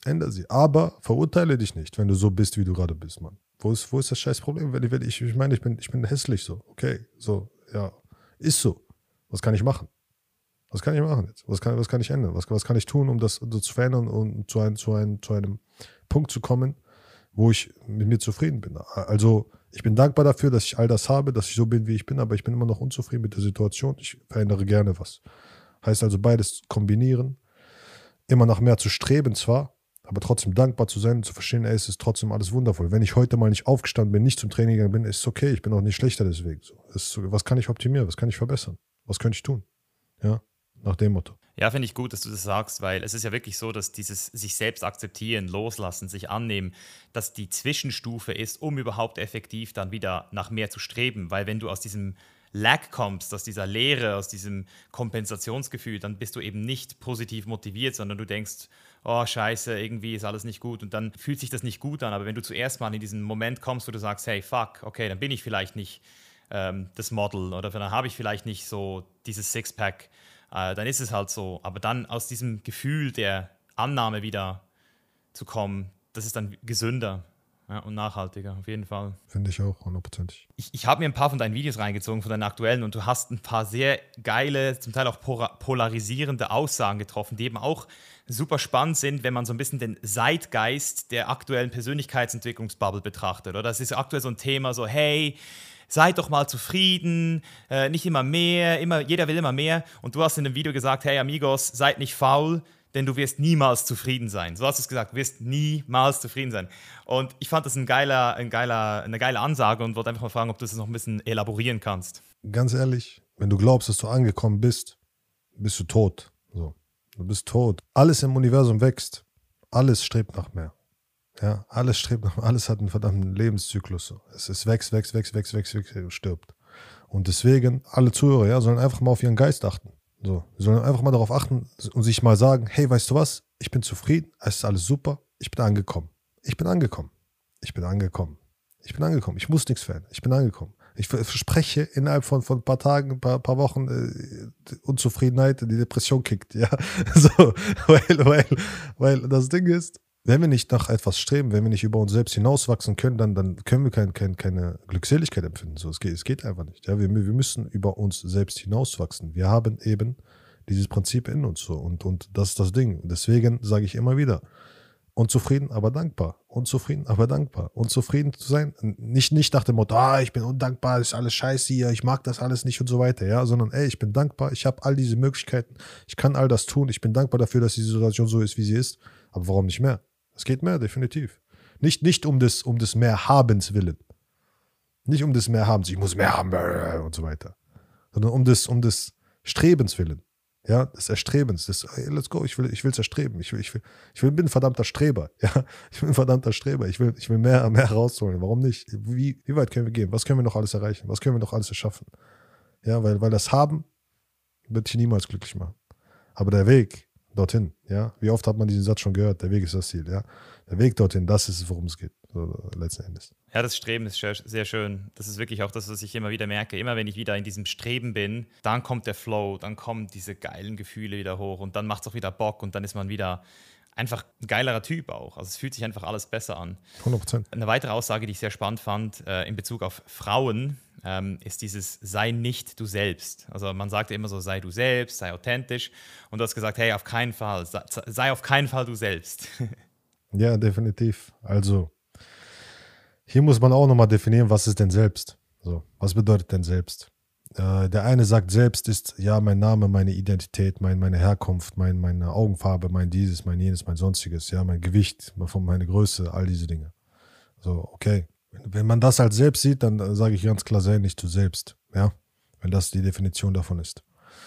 S1: aber verurteile dich nicht, wenn du so bist, wie du gerade bist, Mann. Wo ist das scheiß Problem? Ich meine, ich bin hässlich so, okay, so, ja, ist so. Was kann ich machen? Was kann ich machen jetzt? Was kann ich ändern? Was kann ich tun, um das so zu verändern und zu einem Punkt zu kommen, wo ich mit mir zufrieden bin? Also ich bin dankbar dafür, dass ich all das habe, dass ich so bin, wie ich bin, aber ich bin immer noch unzufrieden mit der Situation. Ich verändere gerne was. Heißt also beides kombinieren, immer nach mehr zu streben zwar, aber trotzdem dankbar zu sein und zu verstehen, ey, es ist trotzdem alles wundervoll. Wenn ich heute mal nicht aufgestanden bin, nicht zum Training gegangen bin, ist es okay, ich bin auch nicht schlechter deswegen. Was kann ich optimieren? Was kann ich verbessern? Was könnte ich tun? Ja. Nach dem Motto.
S2: Ja, finde ich gut, dass du das sagst, weil es ist ja wirklich so, dass dieses sich selbst akzeptieren, loslassen, sich annehmen, dass die Zwischenstufe ist, um überhaupt effektiv dann wieder nach mehr zu streben. Weil wenn du aus diesem Lack kommst, aus dieser Leere, aus diesem Kompensationsgefühl, dann bist du eben nicht positiv motiviert, sondern du denkst, oh scheiße, irgendwie ist alles nicht gut, und dann fühlt sich das nicht gut an. Aber wenn du zuerst mal in diesen Moment kommst, wo du sagst, hey, fuck, okay, dann bin ich vielleicht nicht das Model, oder dann habe ich vielleicht nicht so dieses Sixpack, dann ist es halt so. Aber dann aus diesem Gefühl der Annahme wieder zu kommen, das ist dann gesünder, ja, und nachhaltiger, auf jeden Fall.
S1: Finde ich auch, 100%.
S2: Ich habe mir ein paar von deinen Videos reingezogen, von deinen aktuellen, und du hast ein paar sehr geile, zum Teil auch polarisierende Aussagen getroffen, die eben auch super spannend sind, wenn man so ein bisschen den Zeitgeist der aktuellen Persönlichkeitsentwicklungsbubble betrachtet. Oder das ist aktuell so ein Thema, so hey, seid doch mal zufrieden, nicht immer mehr, jeder will immer mehr. Und du hast in dem Video gesagt, hey Amigos, seid nicht faul, denn du wirst niemals zufrieden sein. So hast du es gesagt, du wirst niemals zufrieden sein. Und ich fand das eine geile Ansage und wollte einfach mal fragen, ob du das noch ein bisschen elaborieren kannst.
S1: Ganz ehrlich, wenn du glaubst, dass du angekommen bist, bist du tot. So. Du bist tot. Alles im Universum wächst. Alles strebt nach mehr. Ja, alles hat einen verdammten Lebenszyklus. Es wächst und stirbt. Und deswegen, alle Zuhörer, ja, sollen einfach mal auf ihren Geist achten. So, sie sollen einfach mal darauf achten und sich mal sagen, hey, weißt du was? Ich bin zufrieden, es ist alles super, ich bin angekommen. Ich muss nichts verändern, ich bin angekommen. Ich verspreche, innerhalb von ein paar Tagen, ein paar Wochen Unzufriedenheit, die Depression kickt, ja. So, weil das Ding ist, wenn wir nicht nach etwas streben, wenn wir nicht über uns selbst hinauswachsen können, dann können wir keine Glückseligkeit empfinden. So, es geht einfach nicht. Ja, wir müssen über uns selbst hinauswachsen. Wir haben eben dieses Prinzip in uns so, und das ist das Ding. Deswegen sage ich immer wieder, unzufrieden, aber dankbar. Unzufrieden, aber dankbar. Unzufrieden zu sein, nicht nach dem Motto, ich bin undankbar, ist alles scheiße hier, ich mag das alles nicht und so weiter, ja, sondern ich bin dankbar, ich habe all diese Möglichkeiten, ich kann all das tun, ich bin dankbar dafür, dass die Situation so ist, wie sie ist, aber warum nicht mehr? Es geht mehr, definitiv. Nicht um des mehr Habens willen. Nicht um des mehr Habens, ich muss mehr haben und so weiter. Sondern um des Strebens willen. Ja, des Erstrebens. Hey, let's go, ich will es erstreben. Bin ein verdammter Streber. Ja, ich bin ein verdammter Streber. Ich will mehr rausholen. Warum nicht? Wie weit können wir gehen? Was können wir noch alles erreichen? Was können wir noch alles erschaffen? Ja, weil das Haben wird dich niemals glücklich machen. Aber der Weg dorthin, ja, wie oft hat man diesen Satz schon gehört? Der Weg ist das Ziel, ja. Der Weg dorthin, das ist es, worum es geht, so, letzten Endes.
S2: Ja, das Streben ist sehr schön. Das ist wirklich auch das, was ich immer wieder merke. Immer wenn ich wieder in diesem Streben bin, dann kommt der Flow, dann kommen diese geilen Gefühle wieder hoch und dann macht es auch wieder Bock und dann ist man wieder einfach ein geilerer Typ auch. Also es fühlt sich einfach alles besser an.
S1: 100%.
S2: Eine weitere Aussage, die ich sehr spannend fand, in Bezug auf Frauen, ist dieses sei nicht du selbst. Also man sagt ja immer so, sei du selbst, sei authentisch. Und du hast gesagt, hey, auf keinen Fall, sei auf keinen Fall du selbst.
S1: Ja, definitiv. Also hier muss man auch nochmal definieren, was ist denn selbst? So, was bedeutet denn selbst? Der eine sagt, selbst ist ja mein Name, meine Identität, meine Herkunft, meine Augenfarbe, mein dieses, mein jenes, mein sonstiges, ja, mein Gewicht, meine Größe, all diese Dinge. So, okay. Wenn man das als selbst sieht, dann sage ich ganz klar, sei nicht du selbst, ja, wenn das die Definition davon ist.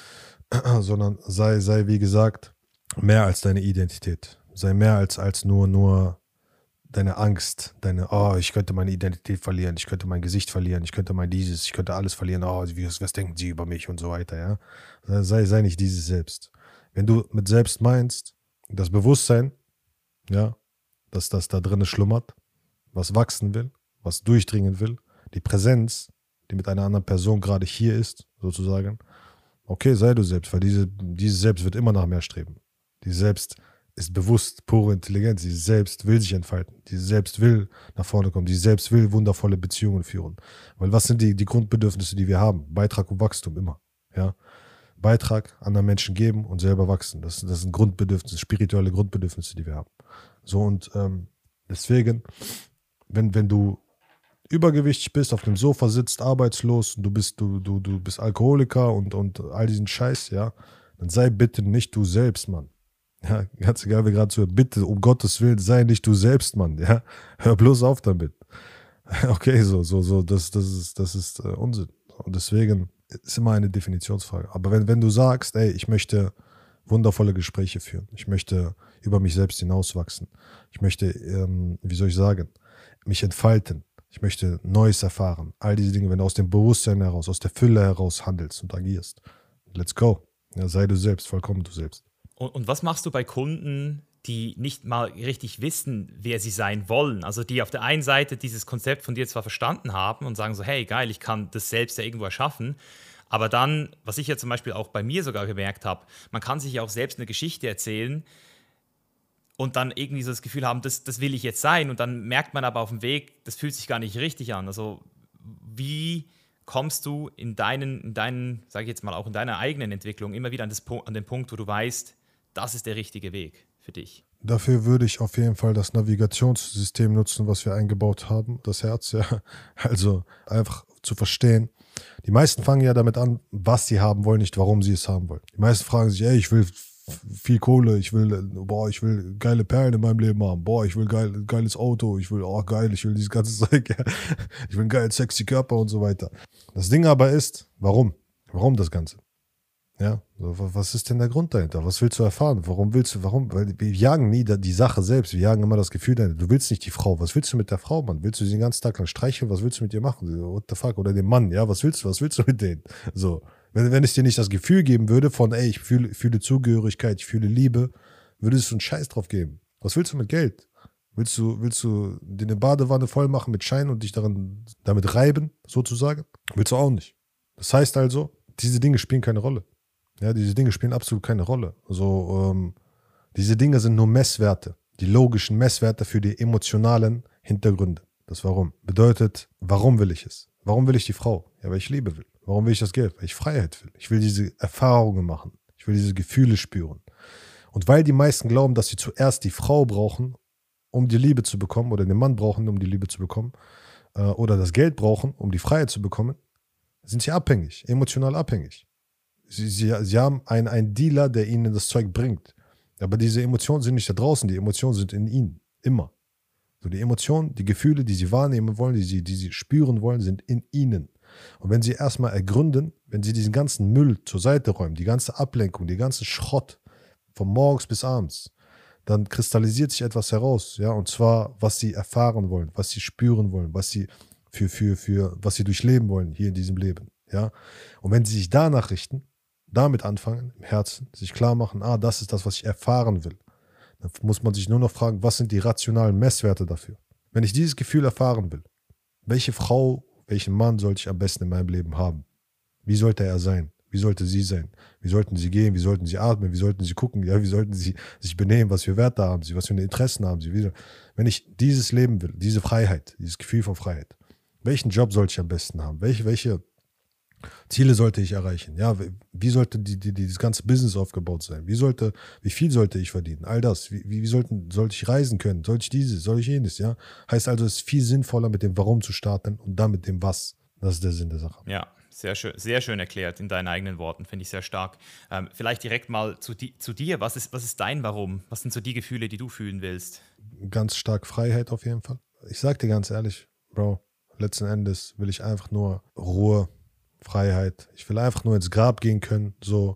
S1: Sondern sei, wie gesagt, mehr als deine Identität. Sei mehr als nur deine Angst, ich könnte meine Identität verlieren, ich könnte mein Gesicht verlieren, ich könnte ich könnte alles verlieren, was denken sie über mich und so weiter, ja. Sei nicht dieses Selbst. Wenn du mit Selbst meinst, das Bewusstsein, ja, dass das da drin schlummert, was wachsen will, was durchdringen will, die Präsenz, die mit einer anderen Person gerade hier ist, sozusagen, okay, sei du selbst, weil dieses Selbst wird immer nach mehr streben. Dieses Selbst ist bewusst, pure Intelligenz, dieses Selbst will sich entfalten, dieses Selbst will nach vorne kommen, dieses Selbst will wundervolle Beziehungen führen. Weil was sind die Grundbedürfnisse, die wir haben? Beitrag und Wachstum immer, ja. Beitrag anderen Menschen geben und selber wachsen. Das sind Grundbedürfnisse, spirituelle Grundbedürfnisse, die wir haben. So und deswegen, wenn du übergewichtig bist, auf dem Sofa sitzt, arbeitslos, und du bist Alkoholiker und all diesen Scheiß, ja, dann sei bitte nicht du selbst, Mann. Ja, ganz egal, wie gerade zuhört, bitte, um Gottes Willen, sei nicht du selbst, Mann, ja. Hör bloß auf damit. Okay, das ist Unsinn. Und deswegen ist immer eine Definitionsfrage. Aber wenn du sagst, ey, ich möchte wundervolle Gespräche führen, ich möchte über mich selbst hinauswachsen, ich möchte, wie soll ich sagen, mich entfalten, ich möchte Neues erfahren, all diese Dinge, wenn du aus dem Bewusstsein heraus, aus der Fülle heraus handelst und agierst, let's go. Ja, sei du selbst, vollkommen du selbst.
S2: Und was machst du bei Kunden, die nicht mal richtig wissen, wer sie sein wollen? Also die auf der einen Seite dieses Konzept von dir zwar verstanden haben und sagen so, hey, geil, ich kann das selbst ja irgendwo erschaffen, aber dann, was ich ja zum Beispiel auch bei mir sogar gemerkt habe, man kann sich ja auch selbst eine Geschichte erzählen und dann irgendwie so das Gefühl haben, das will ich jetzt sein, und dann merkt man aber auf dem Weg, das fühlt sich gar nicht richtig an. Also wie kommst du in deinen, sage ich jetzt mal, auch in deiner eigenen Entwicklung immer wieder an den Punkt, wo du weißt, das ist der richtige Weg für dich?
S1: Dafür würde ich auf jeden Fall das Navigationssystem nutzen, was wir eingebaut haben, das Herz, ja. Also einfach zu verstehen. Die meisten fangen ja damit an, was sie haben wollen, nicht warum sie es haben wollen. Die meisten fragen sich, ey, ich will viel Kohle, ich will geile Perlen in meinem Leben haben, ich will geiles Auto, ich will dieses ganze Zeug, ja. Ich will einen geilen, sexy Körper und so weiter. Das Ding aber ist, warum? Warum das Ganze? Ja, was ist denn der Grund dahinter? Was willst du erfahren? Weil wir jagen nie die Sache selbst, wir jagen immer das Gefühl dahinter. Du willst nicht die Frau, was willst du mit der Frau, Mann? Willst du sie den ganzen Tag lang streicheln, was willst du mit ihr machen? What the fuck? Oder den Mann, ja, was willst du mit denen? So, wenn es dir nicht das Gefühl geben würde von, ey, ich fühle Zugehörigkeit, ich fühle Liebe, würdest du einen Scheiß drauf geben. Was willst du mit Geld? Willst du dir eine Badewanne voll machen mit Schein und dich damit reiben, sozusagen? Willst du auch nicht. Das heißt also, diese Dinge spielen keine Rolle. Ja, diese Dinge spielen absolut keine Rolle. Also, diese Dinge sind nur Messwerte, die logischen Messwerte für die emotionalen Hintergründe. Das Warum. Bedeutet, warum will ich es? Warum will ich die Frau? Ja, weil ich Liebe will. Warum will ich das Geld? Weil ich Freiheit will. Ich will diese Erfahrungen machen. Ich will diese Gefühle spüren. Und weil die meisten glauben, dass sie zuerst die Frau brauchen, um die Liebe zu bekommen, oder den Mann brauchen, um die Liebe zu bekommen, oder das Geld brauchen, um die Freiheit zu bekommen, sind sie abhängig, emotional abhängig. Sie haben einen Dealer, der ihnen das Zeug bringt. Aber diese Emotionen sind nicht da draußen, die Emotionen sind in ihnen. Immer. So die Emotionen, die Gefühle, die sie wahrnehmen wollen, die sie spüren wollen, sind in ihnen. Und wenn sie erstmal ergründen, wenn sie diesen ganzen Müll zur Seite räumen, die ganze Ablenkung, die ganze Schrott von morgens bis abends, dann kristallisiert sich etwas heraus, ja, und zwar, was sie erfahren wollen, was sie spüren wollen, was sie was sie durchleben wollen hier in diesem Leben, ja. Und wenn sie sich danach richten, damit anfangen, im Herzen, sich klar machen, das ist das, was ich erfahren will, dann muss man sich nur noch fragen, was sind die rationalen Messwerte dafür? Wenn ich dieses Gefühl erfahren will, welche Frau, welchen Mann sollte ich am besten in meinem Leben haben? Wie sollte er sein? Wie sollte sie sein? Wie sollten sie gehen? Wie sollten sie atmen? Wie sollten sie gucken? Ja, wie sollten sie sich benehmen? Was für Werte haben sie? Was für Interessen haben sie? Wenn ich dieses Leben will, diese Freiheit, dieses Gefühl von Freiheit, welchen Job sollte ich am besten haben? Welche Ziele sollte ich erreichen? Ja, wie sollte dieses ganze Business aufgebaut sein? Wie viel sollte ich verdienen? All das. Sollte ich reisen können? Sollte ich dieses? Soll ich jenes? Ja, heißt also, es ist viel sinnvoller, mit dem Warum zu starten und dann mit dem Was. Das ist der Sinn der Sache.
S2: Ja, sehr schön erklärt in deinen eigenen Worten, finde ich sehr stark. Vielleicht direkt mal zu dir. Was ist dein Warum? Was sind so die Gefühle, die du fühlen willst?
S1: Ganz stark Freiheit auf jeden Fall. Ich sag dir ganz ehrlich, Bro, letzten Endes will ich einfach nur Ruhe, Freiheit. Ich will einfach nur ins Grab gehen können,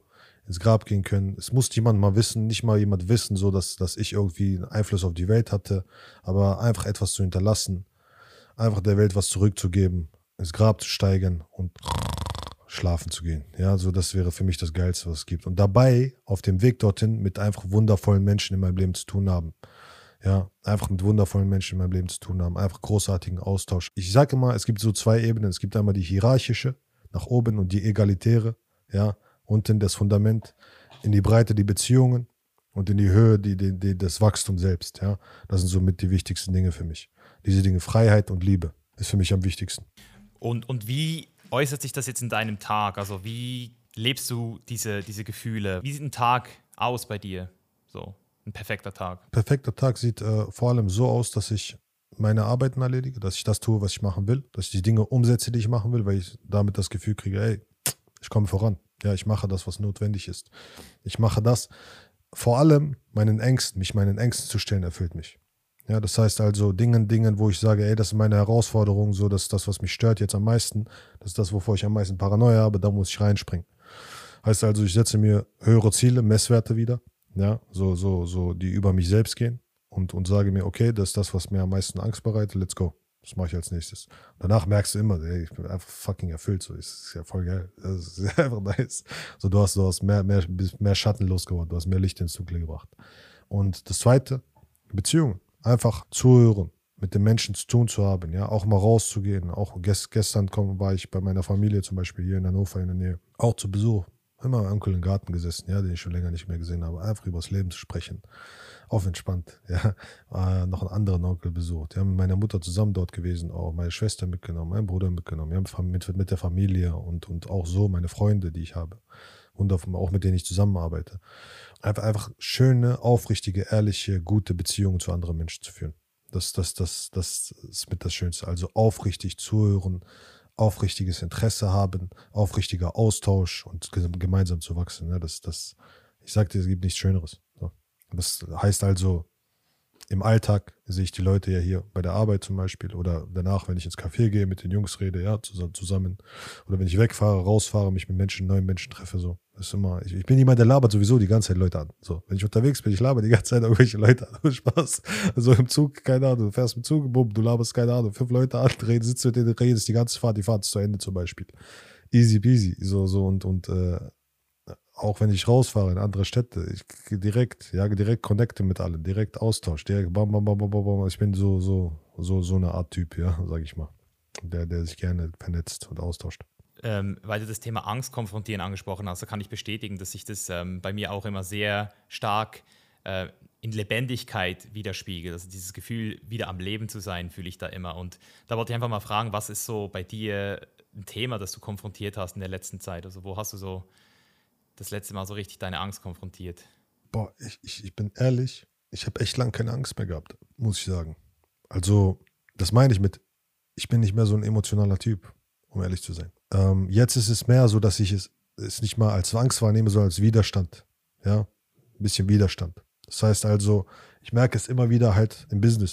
S1: Es muss jemand mal wissen, nicht mal jemand wissen, so dass ich irgendwie einen Einfluss auf die Welt hatte, aber einfach etwas zu hinterlassen, einfach der Welt was zurückzugeben, ins Grab zu steigen und schlafen zu gehen. Ja, so das wäre für mich das Geilste, was es gibt. Und dabei auf dem Weg dorthin mit einfach wundervollen Menschen in meinem Leben zu tun haben. Ja, einfach mit wundervollen Menschen in meinem Leben zu tun haben. Einfach großartigen Austausch. Ich sage immer, es gibt so zwei Ebenen. Es gibt einmal die hierarchische, nach oben, und die egalitäre. Ja, unten das Fundament, in die Breite die Beziehungen und in die Höhe das Wachstum selbst. Ja, das sind somit die wichtigsten Dinge für mich. Diese Dinge, Freiheit und Liebe, ist für mich am wichtigsten.
S2: Und wie äußert sich das jetzt in deinem Tag? Also wie lebst du diese Gefühle? Wie sieht ein Tag aus bei dir? So, ein perfekter Tag.
S1: Perfekter Tag sieht vor allem so aus, dass ich meine Arbeiten erledige, dass ich das tue, was ich machen will, dass ich die Dinge umsetze, die ich machen will, weil ich damit das Gefühl kriege, ey, ich komme voran. Ja, ich mache das, was notwendig ist. Ich mache das, vor allem mich meinen Ängsten zu stellen, erfüllt mich. Ja, das heißt also Dingen, wo ich sage, ey, das ist meine Herausforderung, so, das ist das, was mich stört jetzt am meisten, das ist das, wovor ich am meisten Paranoia habe, da muss ich reinspringen. Heißt also, ich setze mir höhere Ziele, Messwerte wieder, ja, so, die über mich selbst gehen und sage mir, okay, das ist das, was mir am meisten Angst bereitet, let's go. Das mache ich als nächstes. Danach merkst du immer, ey, ich bin einfach fucking erfüllt, so, ist ja voll geil. Das ist einfach nice. So, du hast mehr Schatten losgeworden, du hast mehr Licht ins Dunkle gebracht. Und das Zweite, Beziehungen. Einfach zuhören, mit den Menschen zu tun zu haben, ja, auch mal rauszugehen. Auch gestern war ich bei meiner Familie zum Beispiel hier in Hannover in der Nähe, auch zu Besuch. Immer mit Onkel im Garten gesessen, ja, den ich schon länger nicht mehr gesehen habe. Einfach über das Leben zu sprechen. Auf entspannt, ja. Noch einen anderen Onkel besucht. Ja, mit meiner Mutter zusammen dort gewesen, auch meine Schwester mitgenommen, meinen Bruder mitgenommen. Ja, mit der Familie und auch so meine Freunde, die ich habe. Und auch mit denen ich zusammenarbeite. Einfach schöne, aufrichtige, ehrliche, gute Beziehungen zu anderen Menschen zu führen. Das ist mit das Schönste. Also aufrichtig zuhören, aufrichtiges Interesse haben, aufrichtiger Austausch und gemeinsam zu wachsen. Ja, ich sag dir, es gibt nichts Schöneres. So. Das heißt also, im Alltag sehe ich die Leute ja hier bei der Arbeit zum Beispiel oder danach, wenn ich ins Café gehe, mit den Jungs rede, ja, zusammen. Oder wenn ich wegfahre, rausfahre, mich mit neuen Menschen treffe, so. Das ist immer, ich bin jemand, der labert sowieso die ganze Zeit Leute an. So, wenn ich unterwegs bin, ich laber die ganze Zeit irgendwelche Leute an. Spaß. Also im Zug, keine Ahnung, du fährst im Zug, bumm, du laberst, keine Ahnung, 5 Leute an, sitzt mit denen, redest die ganze Fahrt, die Fahrt ist zu Ende zum Beispiel. Easy peasy. So, und auch wenn ich rausfahre in andere Städte, ich direkt connecte mit allen, direkt Austausch, direkt bam, bam, bam, bam, bam. Ich bin so eine Art Typ, ja, sag ich mal, der sich gerne vernetzt und austauscht.
S2: Weil du das Thema Angst konfrontieren angesprochen hast, da kann ich bestätigen, dass sich das bei mir auch immer sehr stark in Lebendigkeit widerspiegelt. Also dieses Gefühl, wieder am Leben zu sein, fühle ich da immer. Und da wollte ich einfach mal fragen, was ist so bei dir ein Thema, das du konfrontiert hast in der letzten Zeit? Also wo hast du so das letzte Mal so richtig deine Angst konfrontiert?
S1: Boah, ich bin ehrlich, ich habe echt lange keine Angst mehr gehabt, muss ich sagen. Also, das meine ich mit, ich bin nicht mehr so ein emotionaler Typ, um ehrlich zu sein. Jetzt ist es mehr so, dass ich es nicht mal als Angst wahrnehme, sondern als Widerstand. Ja, ein bisschen Widerstand. Das heißt also, ich merke es immer wieder halt im Business.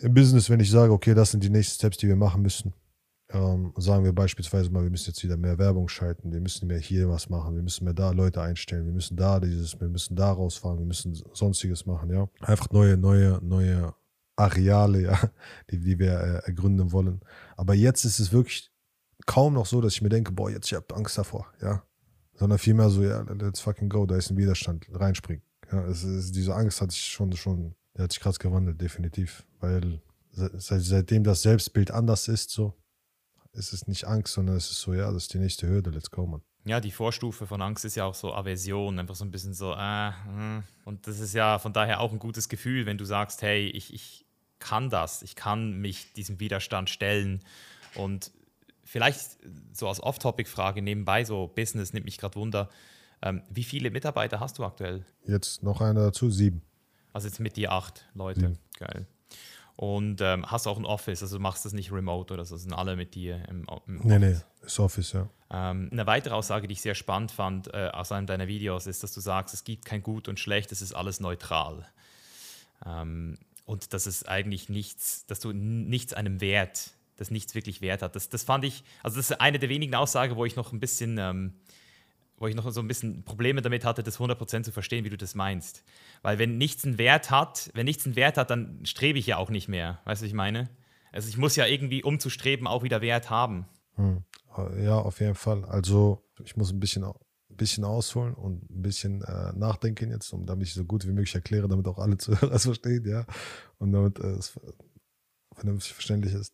S1: Im Business, wenn ich sage, okay, das sind die nächsten Steps, die wir machen müssen, sagen wir beispielsweise mal, wir müssen jetzt wieder mehr Werbung schalten, wir müssen mehr hier was machen, wir müssen mehr da Leute einstellen, wir müssen da rausfahren, wir müssen Sonstiges machen, ja. Einfach neue Areale, ja, die wir ergründen wollen. Aber jetzt ist es wirklich kaum noch so, dass ich mir denke, boah, jetzt, ich habe Angst davor, ja. Sondern vielmehr so, ja, let's fucking go, da ist ein Widerstand, reinspringen. Ja, diese Angst hat sich der hat sich krass gewandelt, definitiv. Weil seitdem das Selbstbild anders ist, so, ist es nicht Angst, sondern es ist so, ja, das ist die nächste Hürde, let's go, man.
S2: Ja, die Vorstufe von Angst ist ja auch so Aversion, einfach so ein bisschen so, Und das ist ja von daher auch ein gutes Gefühl, wenn du sagst, hey, ich kann das, ich kann mich diesem Widerstand stellen. Und vielleicht so als Off-Topic-Frage nebenbei, so Business nimmt mich gerade Wunder, wie viele Mitarbeiter hast du aktuell?
S1: Jetzt noch einer dazu, 7.
S2: Also jetzt mit dir 8 Leute,
S1: 7.
S2: Geil. Und hast du auch ein Office, also du machst das nicht remote oder so, sind alle mit dir im Office?
S1: Nee, ist Office, ja.
S2: Eine weitere Aussage, die ich sehr spannend fand aus einem deiner Videos, ist, dass du sagst, es gibt kein Gut und Schlecht, es ist alles neutral. Und dass es eigentlich dass du nichts einem Wert, dass nichts wirklich Wert hat. Das fand ich, also das ist eine der wenigen Aussagen, wo ich noch so ein bisschen Probleme damit hatte, das 100% zu verstehen, wie du das meinst. Weil wenn nichts einen Wert hat, dann strebe ich ja auch nicht mehr. Weißt du, was ich meine? Also ich muss ja irgendwie, um zu streben, auch wieder Wert haben.
S1: Ja, auf jeden Fall. Also ich muss ein bisschen ausholen und ein bisschen nachdenken jetzt, damit ich so gut wie möglich erkläre, damit auch alle Zuhörer es verstehen, ja. Und damit es vernünftig verständlich ist.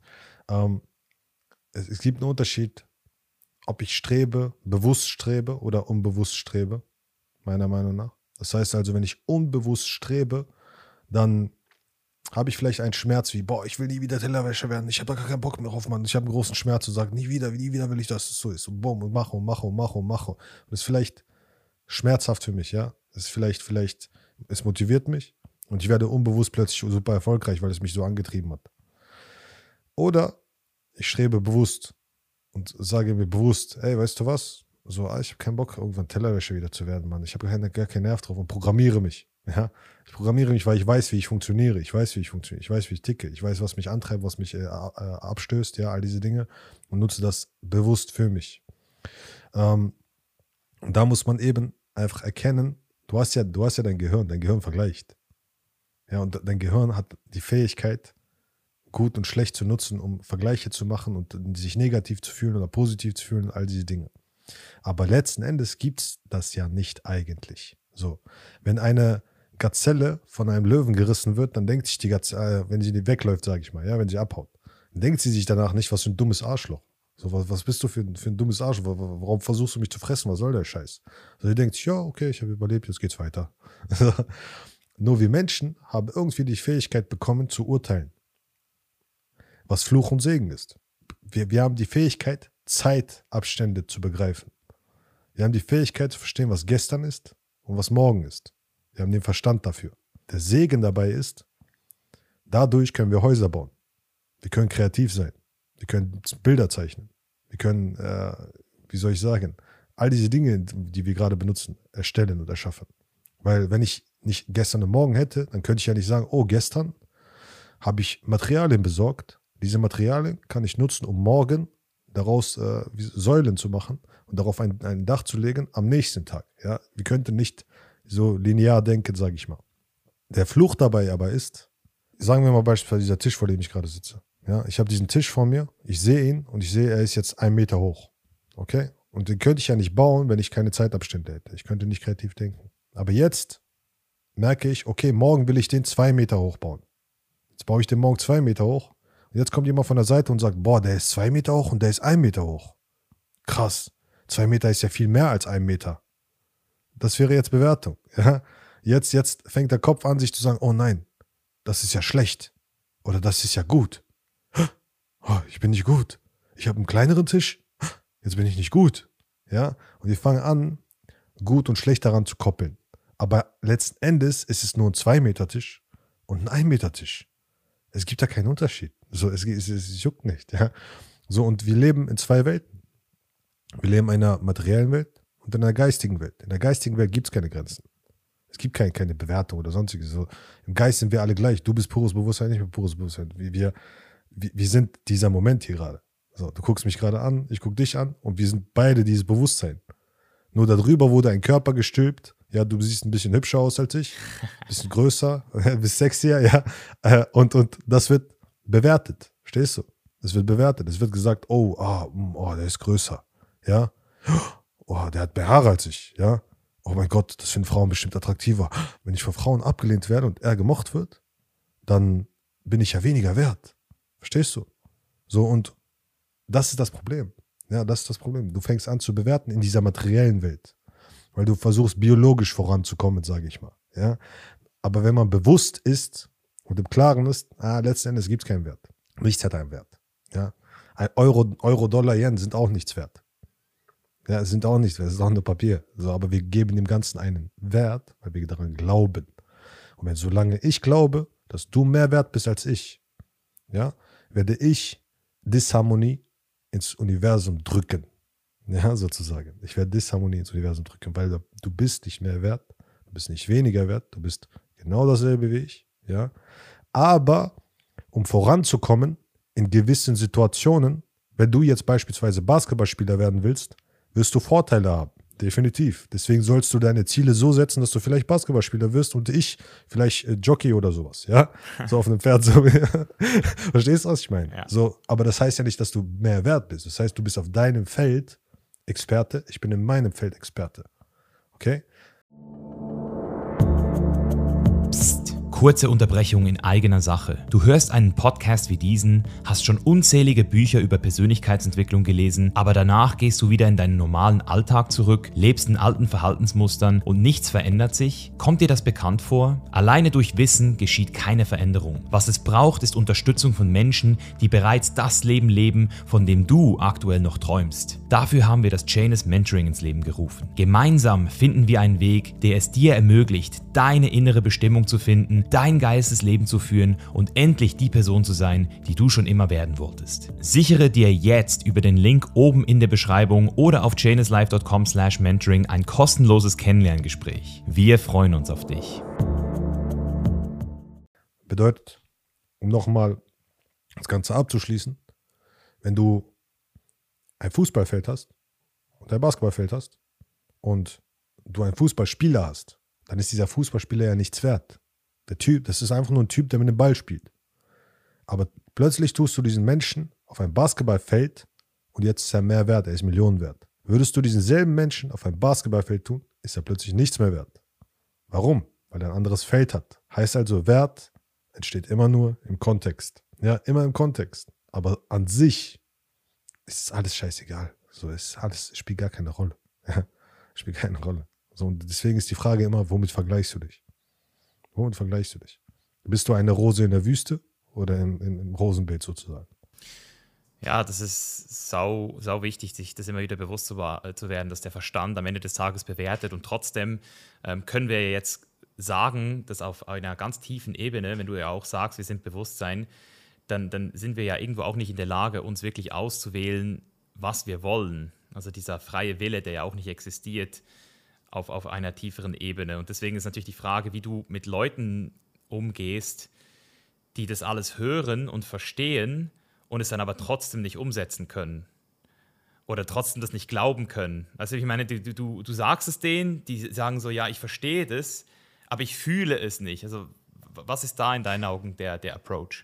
S1: Es gibt einen Unterschied, ob ich bewusst strebe oder unbewusst strebe, meiner Meinung nach. Das heißt also, wenn ich unbewusst strebe, dann habe ich vielleicht einen Schmerz wie, boah, ich will nie wieder Tellerwäscher werden, ich habe da gar keinen Bock mehr drauf, Mann. Ich habe einen großen Schmerz und sage, nie wieder will ich, dass es so ist. Und boom, und mache. Und das ist vielleicht schmerzhaft für mich, ja. Das ist vielleicht, es motiviert mich und ich werde unbewusst plötzlich super erfolgreich, weil es mich so angetrieben hat. Oder ich strebe bewusst und sage mir bewusst, ey, weißt du was? So, ich habe keinen Bock, irgendwann Tellerwäsche wieder zu werden, Mann. Ich habe gar keinen Nerv drauf und programmiere mich. Ja? Ich programmiere mich, weil ich weiß, wie ich funktioniere. Ich weiß, wie ich ticke. Ich weiß, was mich antreibt, was mich abstößt, ja, all diese Dinge und nutze das bewusst für mich. Und da muss man eben einfach erkennen, du hast ja dein Gehirn vergleicht. Ja, und dein Gehirn hat die Fähigkeit, gut und schlecht zu nutzen, um Vergleiche zu machen und sich negativ zu fühlen oder positiv zu fühlen, all diese Dinge. Aber letzten Endes gibt es das ja nicht eigentlich. So, wenn eine Gazelle von einem Löwen gerissen wird, dann denkt sich die Gazelle, wenn sie wegläuft, sage ich mal, ja, wenn sie abhaut, dann denkt sie sich danach nicht, was für ein dummes Arschloch. So, was bist du für ein dummes Arschloch? Warum versuchst du mich zu fressen? Was soll der Scheiß? So, die denkt sich, ja, okay, ich habe überlebt, jetzt geht's weiter. Nur wir Menschen haben irgendwie die Fähigkeit bekommen, zu urteilen. Was Fluch und Segen ist. Wir haben die Fähigkeit, Zeitabstände zu begreifen. Wir haben die Fähigkeit zu verstehen, was gestern ist und was morgen ist. Wir haben den Verstand dafür. Der Segen dabei ist, dadurch können wir Häuser bauen. Wir können kreativ sein. Wir können Bilder zeichnen. Wir können, all diese Dinge, die wir gerade benutzen, erstellen und erschaffen. Weil wenn ich nicht gestern und morgen hätte, dann könnte ich ja nicht sagen, oh, gestern habe ich Materialien besorgt. Diese Materialien kann ich nutzen, um morgen daraus Säulen zu machen und darauf ein Dach zu legen am nächsten Tag. Ja? Wir könnten nicht so linear denken, sage ich mal. Der Fluch dabei aber ist, sagen wir mal beispielsweise dieser Tisch, vor dem ich gerade sitze. Ja? Ich habe diesen Tisch vor mir, ich sehe ihn und ich sehe, er ist jetzt 1 Meter hoch. Okay? Und den könnte ich ja nicht bauen, wenn ich keine Zeitabstände hätte. Ich könnte nicht kreativ denken. Aber jetzt merke ich, okay, morgen will ich den 2 Meter hoch bauen. Jetzt baue ich den morgen 2 Meter hoch. Und jetzt kommt jemand von der Seite und sagt, boah, der ist 2 Meter hoch und der ist 1 Meter hoch. Krass. 2 Meter ist ja viel mehr als 1 Meter. Das wäre jetzt Bewertung. Ja? Jetzt fängt der Kopf an, sich zu sagen, oh nein, das ist ja schlecht. Oder das ist ja gut. Oh, ich bin nicht gut. Ich habe einen kleineren Tisch. Jetzt bin ich nicht gut. Ja? Und wir fangen an, gut und schlecht daran zu koppeln. Aber letzten Endes ist es nur ein 2-Meter-Tisch und ein 1-Meter-Tisch. Es gibt da keinen Unterschied. So, es juckt nicht. Ja? So, und wir leben in 2 Welten. Wir leben in einer materiellen Welt und in einer geistigen Welt. In der geistigen Welt gibt es keine Grenzen. Es gibt keine Bewertung oder sonstiges. So, im Geist sind wir alle gleich. Du bist pures Bewusstsein, ich bin pures Bewusstsein. Wir sind dieser Moment hier gerade. So, du guckst mich gerade an, ich guck dich an und wir sind beide dieses Bewusstsein. Nur darüber wurde ein Körper gestülpt. Ja, du siehst ein bisschen hübscher aus als ich, ein bisschen größer, bist sexier, ja. Und das wird bewertet, verstehst du? Es wird bewertet. Es wird gesagt, oh, der ist größer, ja. Oh, der hat mehr Haare als ich, ja. Oh mein Gott, das finden Frauen bestimmt attraktiver. Wenn ich von Frauen abgelehnt werde und er gemocht wird, dann bin ich ja weniger wert. Verstehst du? So, und das ist das Problem. Ja, das ist das Problem. Du fängst an zu bewerten in dieser materiellen Welt, weil du versuchst, biologisch voranzukommen, sage ich mal. Ja? Aber wenn man bewusst ist und im Klaren ist, letzten Endes gibt es keinen Wert. Nichts hat einen Wert. Ja? Ein Euro, Dollar, Yen sind auch nichts wert. Ja, es sind auch nichts wert, es ist auch nur Papier. So, aber wir geben dem Ganzen einen Wert, weil wir daran glauben. Und solange ich glaube, dass du mehr wert bist als ich, ja, werde ich Disharmonie ins Universum drücken. Ja, sozusagen. Ich werde Disharmonie ins Universum drücken, weil du bist nicht mehr wert, du bist nicht weniger wert, du bist genau dasselbe wie ich. Ja. Aber um voranzukommen in gewissen Situationen, wenn du jetzt beispielsweise Basketballspieler werden willst, wirst du Vorteile haben. Definitiv. Deswegen sollst du deine Ziele so setzen, dass du vielleicht Basketballspieler wirst und ich vielleicht Jockey oder sowas, ja? So auf einem Pferd. So. Verstehst du, was ich meine?
S2: Ja.
S1: So, aber das heißt ja nicht, dass du mehr wert bist. Das heißt, du bist auf deinem Feld Experte, ich bin in meinem Feld Experte. Okay?
S2: Psst. Kurze Unterbrechung in eigener Sache. Du hörst einen Podcast wie diesen, hast schon unzählige Bücher über Persönlichkeitsentwicklung gelesen, aber danach gehst du wieder in deinen normalen Alltag zurück, lebst in alten Verhaltensmustern und nichts verändert sich? Kommt dir das bekannt vor? Alleine durch Wissen geschieht keine Veränderung. Was es braucht, ist Unterstützung von Menschen, die bereits das Leben leben, von dem du aktuell noch träumst. Dafür haben wir das Chainless Mentoring ins Leben gerufen. Gemeinsam finden wir einen Weg, der es dir ermöglicht, deine innere Bestimmung zu finden, dein Geistesleben zu führen und endlich die Person zu sein, die du schon immer werden wolltest. Sichere dir jetzt über den Link oben in der Beschreibung oder auf chainlesslife.com/mentoring ein kostenloses Kennenlerngespräch. Wir freuen uns auf dich.
S1: Bedeutet, um nochmal das Ganze abzuschließen, wenn du ein Fußballfeld hast und ein Basketballfeld hast und du einen Fußballspieler hast, dann ist dieser Fußballspieler ja nichts wert. Der Typ, das ist einfach nur ein Typ, der mit dem Ball spielt. Aber plötzlich tust du diesen Menschen auf ein Basketballfeld und jetzt ist er mehr wert, er ist Millionen wert. Würdest du diesen selben Menschen auf ein Basketballfeld tun, ist er plötzlich nichts mehr wert. Warum? Weil er ein anderes Feld hat. Heißt also, Wert entsteht immer nur im Kontext. Ja, immer im Kontext. Aber an sich ist alles scheißegal. So ist alles, spielt gar keine Rolle. Ja, spielt keine Rolle. So, und deswegen ist die Frage immer, womit vergleichst du dich? Womit vergleichst du dich? Bist du eine Rose in der Wüste oder im Rosenbeet sozusagen?
S2: Ja, das ist sau wichtig, sich das immer wieder bewusst zu werden, dass der Verstand am Ende des Tages bewertet. Und trotzdem können wir jetzt sagen, dass auf einer ganz tiefen Ebene, wenn du ja auch sagst, wir sind Bewusstsein, dann sind wir ja irgendwo auch nicht in der Lage, uns wirklich auszuwählen, was wir wollen. Also dieser freie Wille, der ja auch nicht existiert auf einer tieferen Ebene. Und deswegen ist natürlich die Frage, wie du mit Leuten umgehst, die das alles hören und verstehen und es dann aber trotzdem nicht umsetzen können. Oder trotzdem das nicht glauben können. Also ich meine, du sagst es denen, die sagen so, ja, ich verstehe das, aber ich fühle es nicht. Also was ist da in deinen Augen der Approach?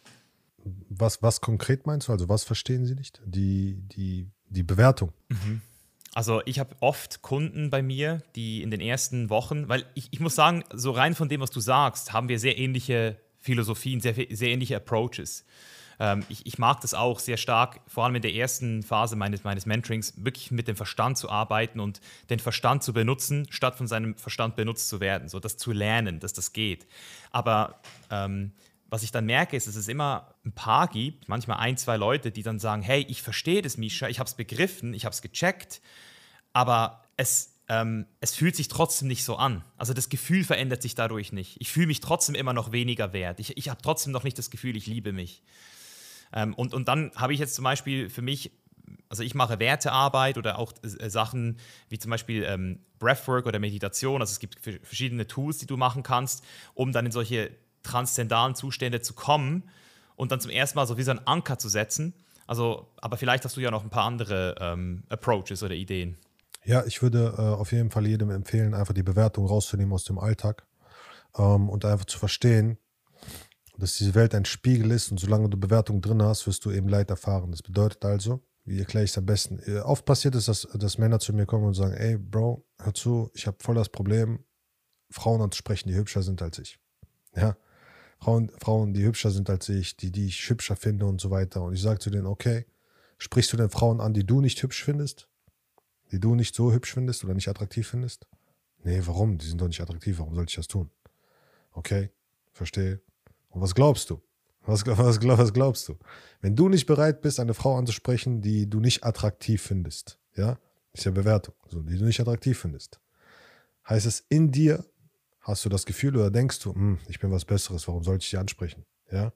S1: Was konkret meinst du? Also was verstehen sie nicht? Die Bewertung.
S2: Mhm. Also ich habe oft Kunden bei mir, die in den ersten Wochen, weil ich muss sagen, so rein von dem, was du sagst, haben wir sehr ähnliche Philosophien, sehr ähnliche Approaches. Ich mag das auch sehr stark, vor allem in der ersten Phase meines Mentorings, wirklich mit dem Verstand zu arbeiten und den Verstand zu benutzen, statt von seinem Verstand benutzt zu werden. So das zu lernen, dass das geht. Aber was ich dann merke, ist, dass es immer ein paar gibt, manchmal 1, 2 Leute, die dann sagen, hey, ich verstehe das, Misha, ich habe es begriffen, ich habe es gecheckt, aber es fühlt sich trotzdem nicht so an. Also das Gefühl verändert sich dadurch nicht. Ich fühle mich trotzdem immer noch weniger wert. Ich habe trotzdem noch nicht das Gefühl, ich liebe mich. Und dann habe ich jetzt zum Beispiel für mich also ich mache Wertearbeit oder auch Sachen wie zum Beispiel Breathwork oder Meditation. Also es gibt verschiedene Tools, die du machen kannst, um dann in solche transzendalen Zustände zu kommen und dann zum ersten Mal so wie so einen Anker zu setzen. Also, aber vielleicht hast du ja noch ein paar andere Approaches oder Ideen.
S1: Ja, ich würde auf jeden Fall jedem empfehlen, einfach die Bewertung rauszunehmen aus dem Alltag und einfach zu verstehen, dass diese Welt ein Spiegel ist und solange du Bewertung drin hast, wirst du eben Leid erfahren. Das bedeutet also, wie erkläre ich es am besten? Oft passiert es, dass Männer zu mir kommen und sagen, ey Bro, hör zu, ich habe voll das Problem, Frauen anzusprechen, die hübscher sind als ich. Ja, Frauen, die hübscher sind als ich, die ich hübscher finde und so weiter. Und ich sage zu denen, okay, sprichst du denn Frauen an, die du nicht hübsch findest? Die du nicht so hübsch findest oder nicht attraktiv findest? Nee, warum? Die sind doch nicht attraktiv, warum sollte ich das tun? Okay, verstehe. Und was glaubst du? Was glaubst du? Wenn du nicht bereit bist, eine Frau anzusprechen, die du nicht attraktiv findest, ja, ist ja Bewertung, so, die du nicht attraktiv findest, heißt es, in dir hast du das Gefühl oder denkst du, ich bin was Besseres, warum sollte ich die ansprechen? Ja?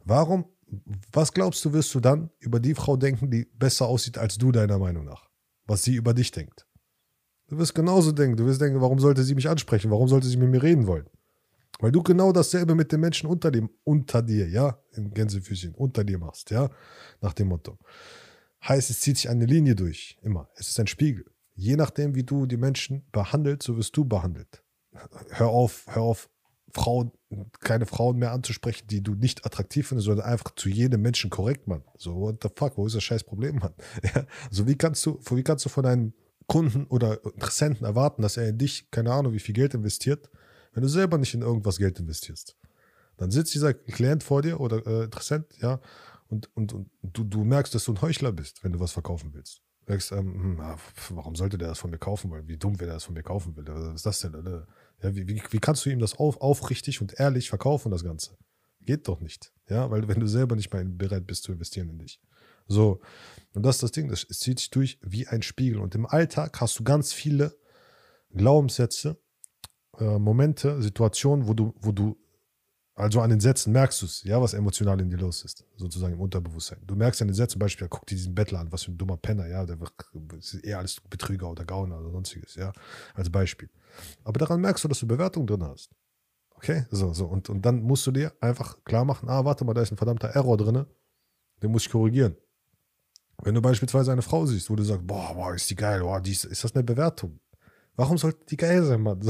S1: Was glaubst du, wirst du dann über die Frau denken, die besser aussieht als du, deiner Meinung nach? Was sie über dich denkt. Du wirst genauso denken, warum sollte sie mich ansprechen? Warum sollte sie mit mir reden wollen? Weil du genau dasselbe mit den Menschen unter dir, ja, im Gänsefüßchen, unter dir machst, ja, nach dem Motto. Heißt, es zieht sich eine Linie durch, immer. Es ist ein Spiegel. Je nachdem, wie du die Menschen behandelst, so wirst du behandelt. Hör auf, keine Frauen mehr anzusprechen, die du nicht attraktiv findest, sondern einfach zu jedem Menschen korrekt, Mann. So, what the fuck, wo ist das scheiß Problem, Mann? Ja, so, wie kannst du von einem Kunden oder Interessenten erwarten, dass er in dich, keine Ahnung, wie viel Geld investiert, wenn du selber nicht in irgendwas Geld investierst? Dann sitzt dieser Klient vor dir oder Interessent, ja, und du merkst, dass du ein Heuchler bist, wenn du was verkaufen willst. Du merkst, warum sollte der das von mir kaufen wollen? Wie dumm, wenn er das von mir kaufen will? Was ist das denn? Ja, wie kannst du ihm das aufrichtig und ehrlich verkaufen, das Ganze? Geht doch nicht. Ja, weil wenn du selber nicht mal bereit bist zu investieren in dich. So, und das ist das Ding, es zieht sich durch wie ein Spiegel. Und im Alltag hast du ganz viele Glaubenssätze, Momente, Situationen, wo du, also an den Sätzen merkst du es, ja, was emotional in dir los ist, sozusagen im Unterbewusstsein. Du merkst an den Sätzen, zum Beispiel, guck dir diesen Bettler an, was für ein dummer Penner, ja, der ist eher alles Betrüger oder Gauner oder sonstiges, ja, als Beispiel. Aber daran merkst du, dass du Bewertung drin hast. Okay, so, und dann musst du dir einfach klar machen, warte mal, da ist ein verdammter Error drin, den muss ich korrigieren. Wenn du beispielsweise eine Frau siehst, wo du sagst, boah, ist die geil, ist das eine Bewertung? Warum sollte die geil sein, Mann?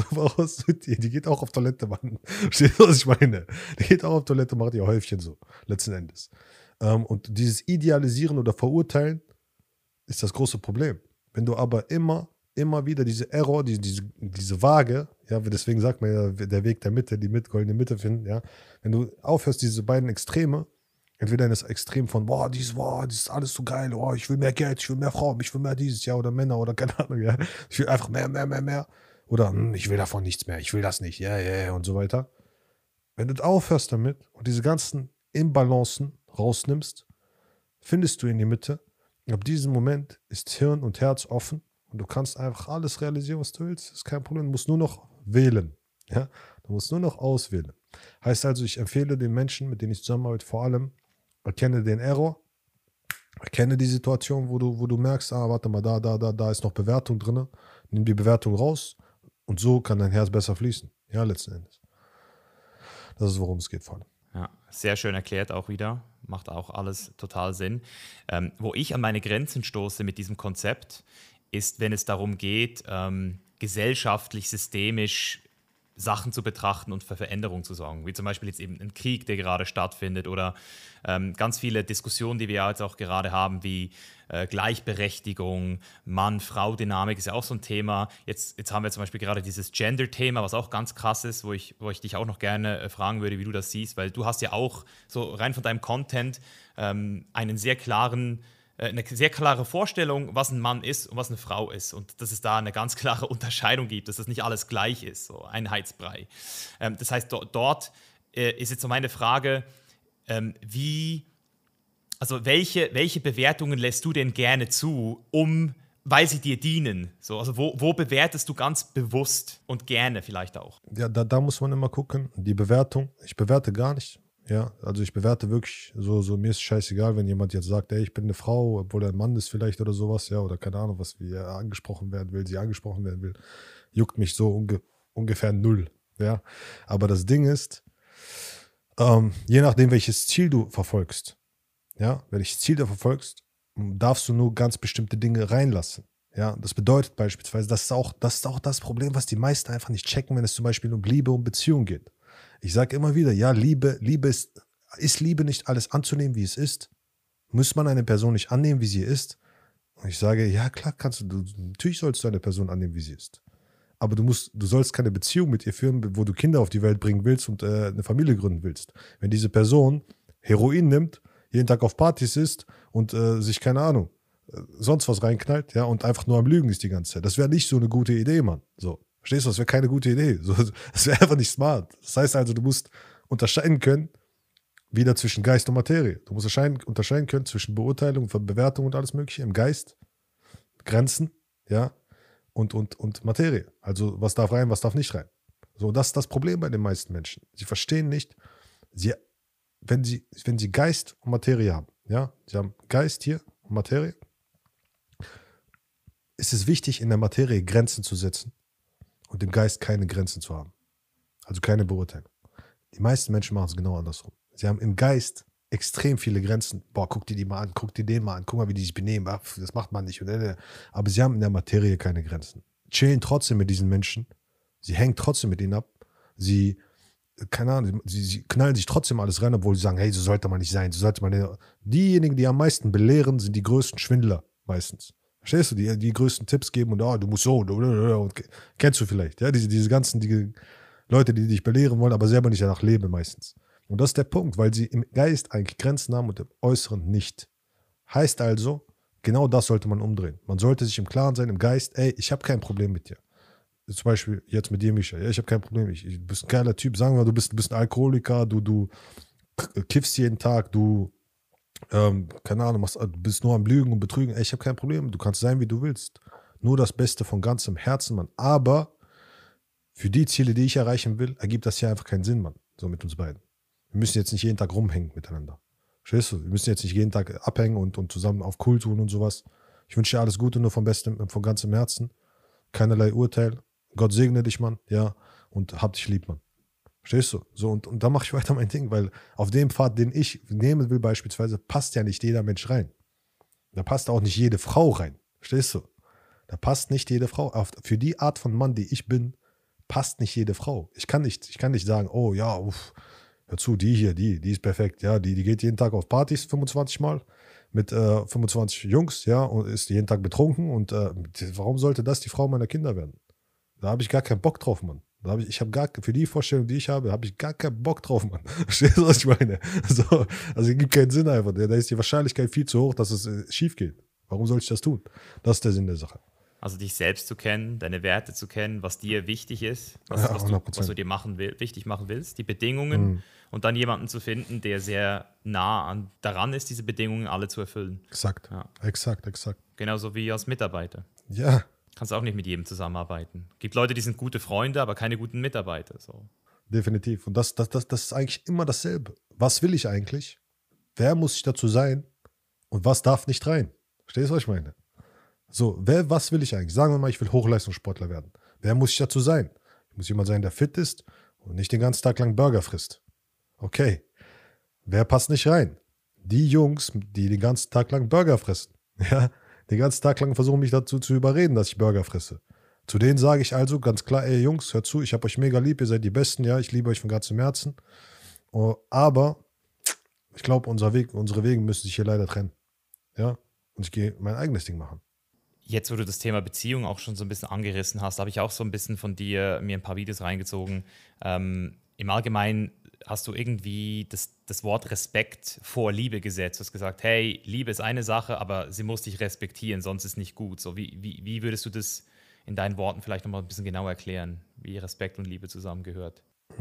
S1: Die geht auch auf Toilette, Mann. Verstehst du, was ich meine? Die geht auch auf Toilette, macht ihr Häufchen so, letzten Endes. Und dieses Idealisieren oder Verurteilen ist das große Problem. Wenn du aber immer wieder diese Error, diese Waage, ja, deswegen sagt man ja, der Weg der Mitte, die goldene Mitte finden, ja. Wenn du aufhörst, diese beiden Extreme, entweder in das Extrem von, die ist alles so geil, ich will mehr Geld, ich will mehr Frauen, ich will mehr dieses, ja, oder Männer, oder keine Ahnung, ja. Ich will einfach mehr. Oder, ich will davon nichts mehr, ich will das nicht, ja, und so weiter. Wenn du aufhörst damit und diese ganzen Imbalancen rausnimmst, findest du in die Mitte. Ab diesem Moment ist Hirn und Herz offen und du kannst einfach alles realisieren, was du willst. Das ist kein Problem, du musst nur noch wählen. Ja? Du musst nur noch auswählen. Heißt also, ich empfehle den Menschen, mit denen ich zusammenarbeite, vor allem, erkenne den Error, erkenne die Situation, wo du merkst, warte mal, da ist noch Bewertung drin, nimm die Bewertung raus und so kann dein Herz besser fließen. Ja, letzten Endes. Das ist, worum es geht, vor allem.
S2: Ja, sehr schön erklärt auch wieder. Macht auch alles total Sinn. Wo ich an meine Grenzen stoße mit diesem Konzept, ist, wenn es darum geht, gesellschaftlich, systemisch Sachen zu betrachten und für Veränderung zu sorgen. Wie zum Beispiel jetzt eben ein Krieg, der gerade stattfindet oder ganz viele Diskussionen, die wir ja jetzt auch gerade haben, wie Gleichberechtigung, Mann-Frau-Dynamik ist ja auch so ein Thema. Jetzt haben wir zum Beispiel gerade dieses Gender-Thema, was auch ganz krass ist, wo ich dich auch noch gerne fragen würde, wie du das siehst, weil du hast ja auch so rein von deinem Content eine sehr klare Vorstellung, was ein Mann ist und was eine Frau ist. Und dass es da eine ganz klare Unterscheidung gibt, dass das nicht alles gleich ist, so Einheitsbrei. Das heißt, dort ist jetzt so meine Frage, welche Bewertungen lässt du denn gerne zu, weil sie dir dienen? So, also wo bewertest du ganz bewusst und gerne vielleicht auch?
S1: Ja, da muss man immer gucken. Die Bewertung, ich bewerte gar nicht. Ja, also ich bewerte wirklich so mir ist scheißegal, wenn jemand jetzt sagt, ey, ich bin eine Frau, obwohl er ein Mann ist vielleicht oder sowas, ja, oder keine Ahnung, was, wie er angesprochen werden will, sie angesprochen werden will, juckt mich so ungefähr null, ja. Aber das Ding ist, je nachdem, welches Ziel du verfolgst, ja, welches Ziel du verfolgst, darfst du nur ganz bestimmte Dinge reinlassen. Ja, das bedeutet beispielsweise, das ist auch das Problem, was die meisten einfach nicht checken, wenn es zum Beispiel um Liebe und Beziehung geht. Ich sage immer wieder, ja, Liebe ist Liebe nicht alles anzunehmen, wie es ist? Muss man eine Person nicht annehmen, wie sie ist? Und ich sage, ja, klar natürlich sollst du eine Person annehmen, wie sie ist. Aber du sollst keine Beziehung mit ihr führen, wo du Kinder auf die Welt bringen willst und eine Familie gründen willst. Wenn diese Person Heroin nimmt, jeden Tag auf Partys ist und sich, keine Ahnung, sonst was reinknallt, ja, und einfach nur am Lügen ist die ganze Zeit. Das wäre nicht so eine gute Idee, Mann. So. Verstehst du? Das wäre keine gute Idee. So, das wäre einfach nicht smart. Das heißt also, du musst unterscheiden können, wieder zwischen Geist und Materie. Du musst unterscheiden können zwischen Beurteilung, Bewertung und alles Mögliche im Geist, Grenzen, ja, und Materie. Also, was darf rein, was darf nicht rein. So, das ist das Problem bei den meisten Menschen. Sie verstehen nicht, wenn sie Geist und Materie haben, ja, sie haben Geist hier und Materie, ist es wichtig, in der Materie Grenzen zu setzen und im Geist keine Grenzen zu haben. Also keine Beurteilung. Die meisten Menschen machen es genau andersrum. Sie haben im Geist extrem viele Grenzen. Boah, guck dir die mal an, guck dir den mal an, guck mal, wie die sich benehmen. Ach, das macht man nicht. Aber sie haben in der Materie keine Grenzen. Chillen trotzdem mit diesen Menschen. Sie hängen trotzdem mit ihnen ab. Sie, keine Ahnung, sie knallen sich trotzdem alles rein, obwohl sie sagen, hey, so sollte man nicht sein. So sollte man. Diejenigen, die am meisten belehren, sind die größten Schwindler meistens. Verstehst du, die größten Tipps geben und du musst so, und kennst du vielleicht, ja, diese ganzen Leute, die dich belehren wollen, aber selber nicht danach leben meistens. Und das ist der Punkt, weil sie im Geist eigentlich Grenzen haben und im Äußeren nicht. Heißt also, genau das sollte man umdrehen. Man sollte sich im Klaren sein, im Geist, ey, ich habe kein Problem mit dir. Zum Beispiel jetzt mit dir, Mischa, ja, ich habe kein Problem, du bist ein geiler Typ, sagen wir mal, du bist ein Alkoholiker, du kiffst jeden Tag, du keine Ahnung, du bist nur am Lügen und Betrügen. Ey, ich habe kein Problem. Du kannst sein, wie du willst. Nur das Beste von ganzem Herzen, Mann. Aber für die Ziele, die ich erreichen will, ergibt das hier einfach keinen Sinn, Mann. So mit uns beiden. Wir müssen jetzt nicht jeden Tag rumhängen miteinander. Verstehst du? Wir müssen jetzt nicht jeden Tag abhängen und zusammen auf cool tun und sowas. Ich wünsche dir alles Gute, nur von ganzem Herzen. Keinerlei Urteil. Gott segne dich, Mann. Ja. Und hab dich lieb, Mann. Verstehst du? So, und da mache ich weiter mein Ding, weil auf dem Pfad, den ich nehmen will beispielsweise, passt ja nicht jeder Mensch rein. Da passt auch nicht jede Frau rein. Verstehst du? Da passt nicht jede Frau. Für die Art von Mann, die ich bin, passt nicht jede Frau. Ich kann nicht sagen, oh ja, hör zu, die ist perfekt. Ja, die geht jeden Tag auf Partys 25 Mal mit 25 Jungs, ja, und ist jeden Tag betrunken. Und warum sollte das die Frau meiner Kinder werden? Da habe ich gar keinen Bock drauf, Mann. Für die Vorstellung, die ich habe ich gar keinen Bock drauf, Mann. Verstehst du, was ich meine? Also es gibt keinen Sinn einfach. Da ist die Wahrscheinlichkeit viel zu hoch, dass es schief geht. Warum soll ich das tun? Das ist der Sinn der Sache.
S2: Also dich selbst zu kennen, deine Werte zu kennen, was dir wichtig ist,
S1: Ja,
S2: was du dir wichtig machen willst, die Bedingungen und dann jemanden zu finden, der sehr nah daran ist, diese Bedingungen alle zu erfüllen.
S1: Exakt. Ja. Exakt.
S2: Genauso wie als Mitarbeiter.
S1: Ja.
S2: Kannst auch nicht mit jedem zusammenarbeiten. Gibt Leute, die sind gute Freunde, aber keine guten Mitarbeiter. So.
S1: Definitiv. Und das ist eigentlich immer dasselbe. Was will ich eigentlich? Wer muss ich dazu sein? Und was darf nicht rein? Verstehst du, was ich meine? So, was will ich eigentlich? Sagen wir mal, ich will Hochleistungssportler werden. Wer muss ich dazu sein? Ich muss jemand sein, der fit ist und nicht den ganzen Tag lang Burger frisst. Okay. Wer passt nicht rein? Die Jungs, die den ganzen Tag lang Burger fressen. Ja, den ganzen Tag lang versuchen mich dazu zu überreden, dass ich Burger fresse. Zu denen sage ich also ganz klar, ey Jungs, hört zu, ich habe euch mega lieb, ihr seid die Besten, ja, ich liebe euch von ganzem Herzen. Aber ich glaube, unsere Wege müssen sich hier leider trennen. Ja, und ich gehe mein eigenes Ding machen.
S2: Jetzt, wo du das Thema Beziehung auch schon so ein bisschen angerissen hast, habe ich auch so ein bisschen von dir mir ein paar Videos reingezogen. Im Allgemeinen hast du irgendwie das Wort Respekt vor Liebe gesetzt. Du hast gesagt, hey, Liebe ist eine Sache, aber sie muss dich respektieren, sonst ist nicht gut. So, wie würdest du das in deinen Worten vielleicht nochmal ein bisschen genauer erklären, wie Respekt und Liebe zusammengehört?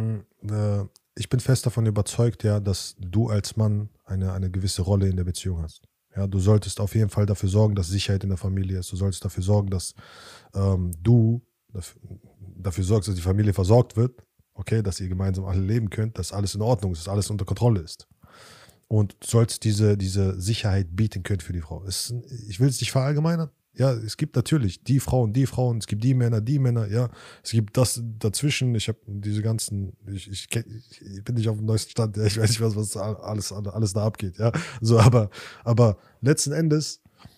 S1: Ich bin fest davon überzeugt, ja, dass du als Mann eine gewisse Rolle in der Beziehung hast. Ja, du solltest auf jeden Fall dafür sorgen, dass Sicherheit in der Familie ist. Du solltest dafür sorgen, dass du dafür sorgst, dass die Familie versorgt wird. Okay, dass ihr gemeinsam alle leben könnt, dass alles in Ordnung ist, dass alles unter Kontrolle ist. Und du sollst diese Sicherheit bieten können für die Frau. Ich will es nicht verallgemeinern. Ja, es gibt natürlich die Frauen, es gibt die Männer, ja. Es gibt das dazwischen. Ich habe diese ganzen, ich bin nicht auf dem neuesten Stand, ja. Ich weiß nicht, was alles da abgeht, ja. So, aber letzten Endes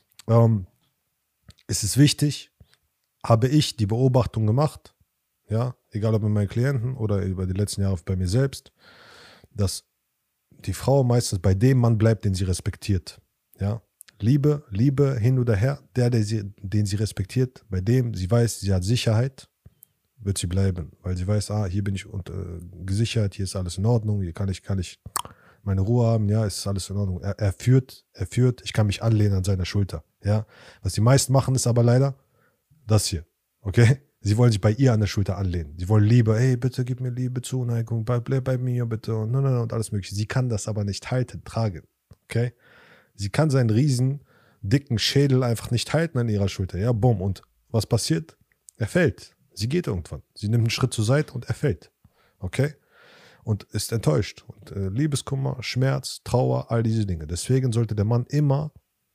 S1: ist es wichtig, habe ich die Beobachtung gemacht, ja, egal ob mit meinen Klienten oder über die letzten Jahre bei mir selbst, dass die Frau meistens bei dem Mann bleibt, den sie respektiert, ja. Liebe hin oder her, den sie respektiert, bei dem sie weiß, sie hat Sicherheit, wird sie bleiben, weil sie weiß, hier bin ich gesichert, hier ist alles in Ordnung, hier kann ich meine Ruhe haben, ja, ist alles in Ordnung. Er führt, ich kann mich anlehnen an seiner Schulter, ja. Was die meisten machen, ist aber leider das hier, okay? Sie wollen sich bei ihr an der Schulter anlehnen. Sie wollen Liebe, hey, bitte gib mir Liebe, Zuneigung, bleib bei mir, bitte, und alles mögliche. Sie kann das aber nicht tragen, okay? Sie kann seinen riesen, dicken Schädel einfach nicht halten an ihrer Schulter, ja, bumm. Und was passiert? Er fällt. Sie geht irgendwann. Sie nimmt einen Schritt zur Seite und er fällt, okay? Und ist enttäuscht. Und Liebeskummer, Schmerz, Trauer, all diese Dinge. Deswegen sollte der Mann immer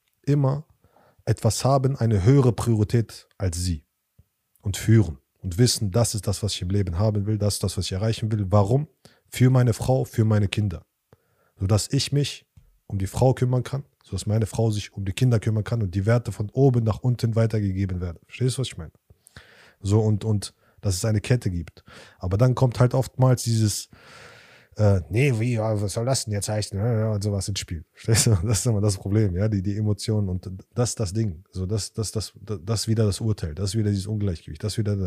S1: etwas haben, eine höhere Priorität als sie. Und führen. Und wissen, das ist das, was ich im Leben haben will, das ist das, was ich erreichen will. Warum? Für meine Frau, für meine Kinder. Sodass ich mich um die Frau kümmern kann, sodass meine Frau sich um die Kinder kümmern kann und die Werte von oben nach unten weitergegeben werden. Verstehst du, was ich meine? So, und dass es eine Kette gibt. Aber dann kommt halt oftmals dieses was soll das denn jetzt heißen? Und sowas ins Spiel. Verstehst du? Das ist immer das Problem, ja, die Emotionen und das Ding. So, das wieder das Urteil, das wieder dieses Ungleichgewicht, das wieder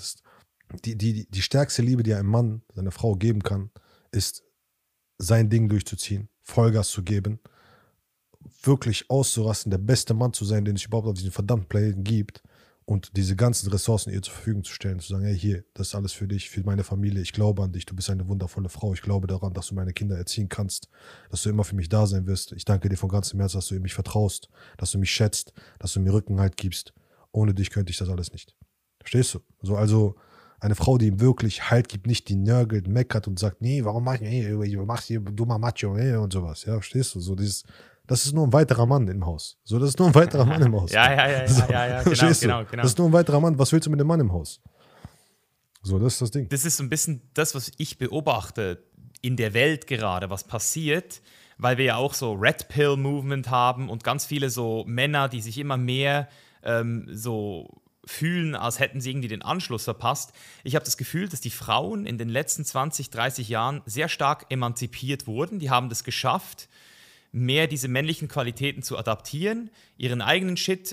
S1: die stärkste Liebe, die ein Mann seiner Frau geben kann, ist sein Ding durchzuziehen, Vollgas zu geben, wirklich auszurasten, der beste Mann zu sein, den es überhaupt auf diesem verdammten Planeten gibt und diese ganzen Ressourcen ihr zur Verfügung zu stellen, zu sagen, hey, hier, das ist alles für dich, für meine Familie, ich glaube an dich, du bist eine wundervolle Frau, ich glaube daran, dass du meine Kinder erziehen kannst, dass du immer für mich da sein wirst, ich danke dir von ganzem Herzen, dass du in mich vertraust, dass du mich schätzt, dass du mir Rückenhalt gibst, ohne dich könnte ich das alles nicht. Verstehst du? So, also eine Frau, die ihm wirklich Halt gibt, nicht die nörgelt, meckert und sagt, nee, warum machst du hier dummer Macho, und sowas, ja, verstehst du? So dieses, das ist nur ein weiterer Mann im Haus. So, das ist nur ein weiterer Mann im Haus.
S2: Ja,
S1: so,
S2: genau.
S1: Das ist nur ein weiterer Mann. Was willst du mit dem Mann im Haus? So, das ist das Ding.
S2: Das ist so ein bisschen das, was ich beobachte in der Welt gerade, was passiert, weil wir ja auch so Red Pill Movement haben und ganz viele so Männer, die sich immer mehr so fühlen, als hätten sie irgendwie den Anschluss verpasst. Ich habe das Gefühl, dass die Frauen in den letzten 20, 30 Jahren sehr stark emanzipiert wurden. Die haben das geschafft, mehr diese männlichen Qualitäten zu adaptieren, ihren eigenen Shit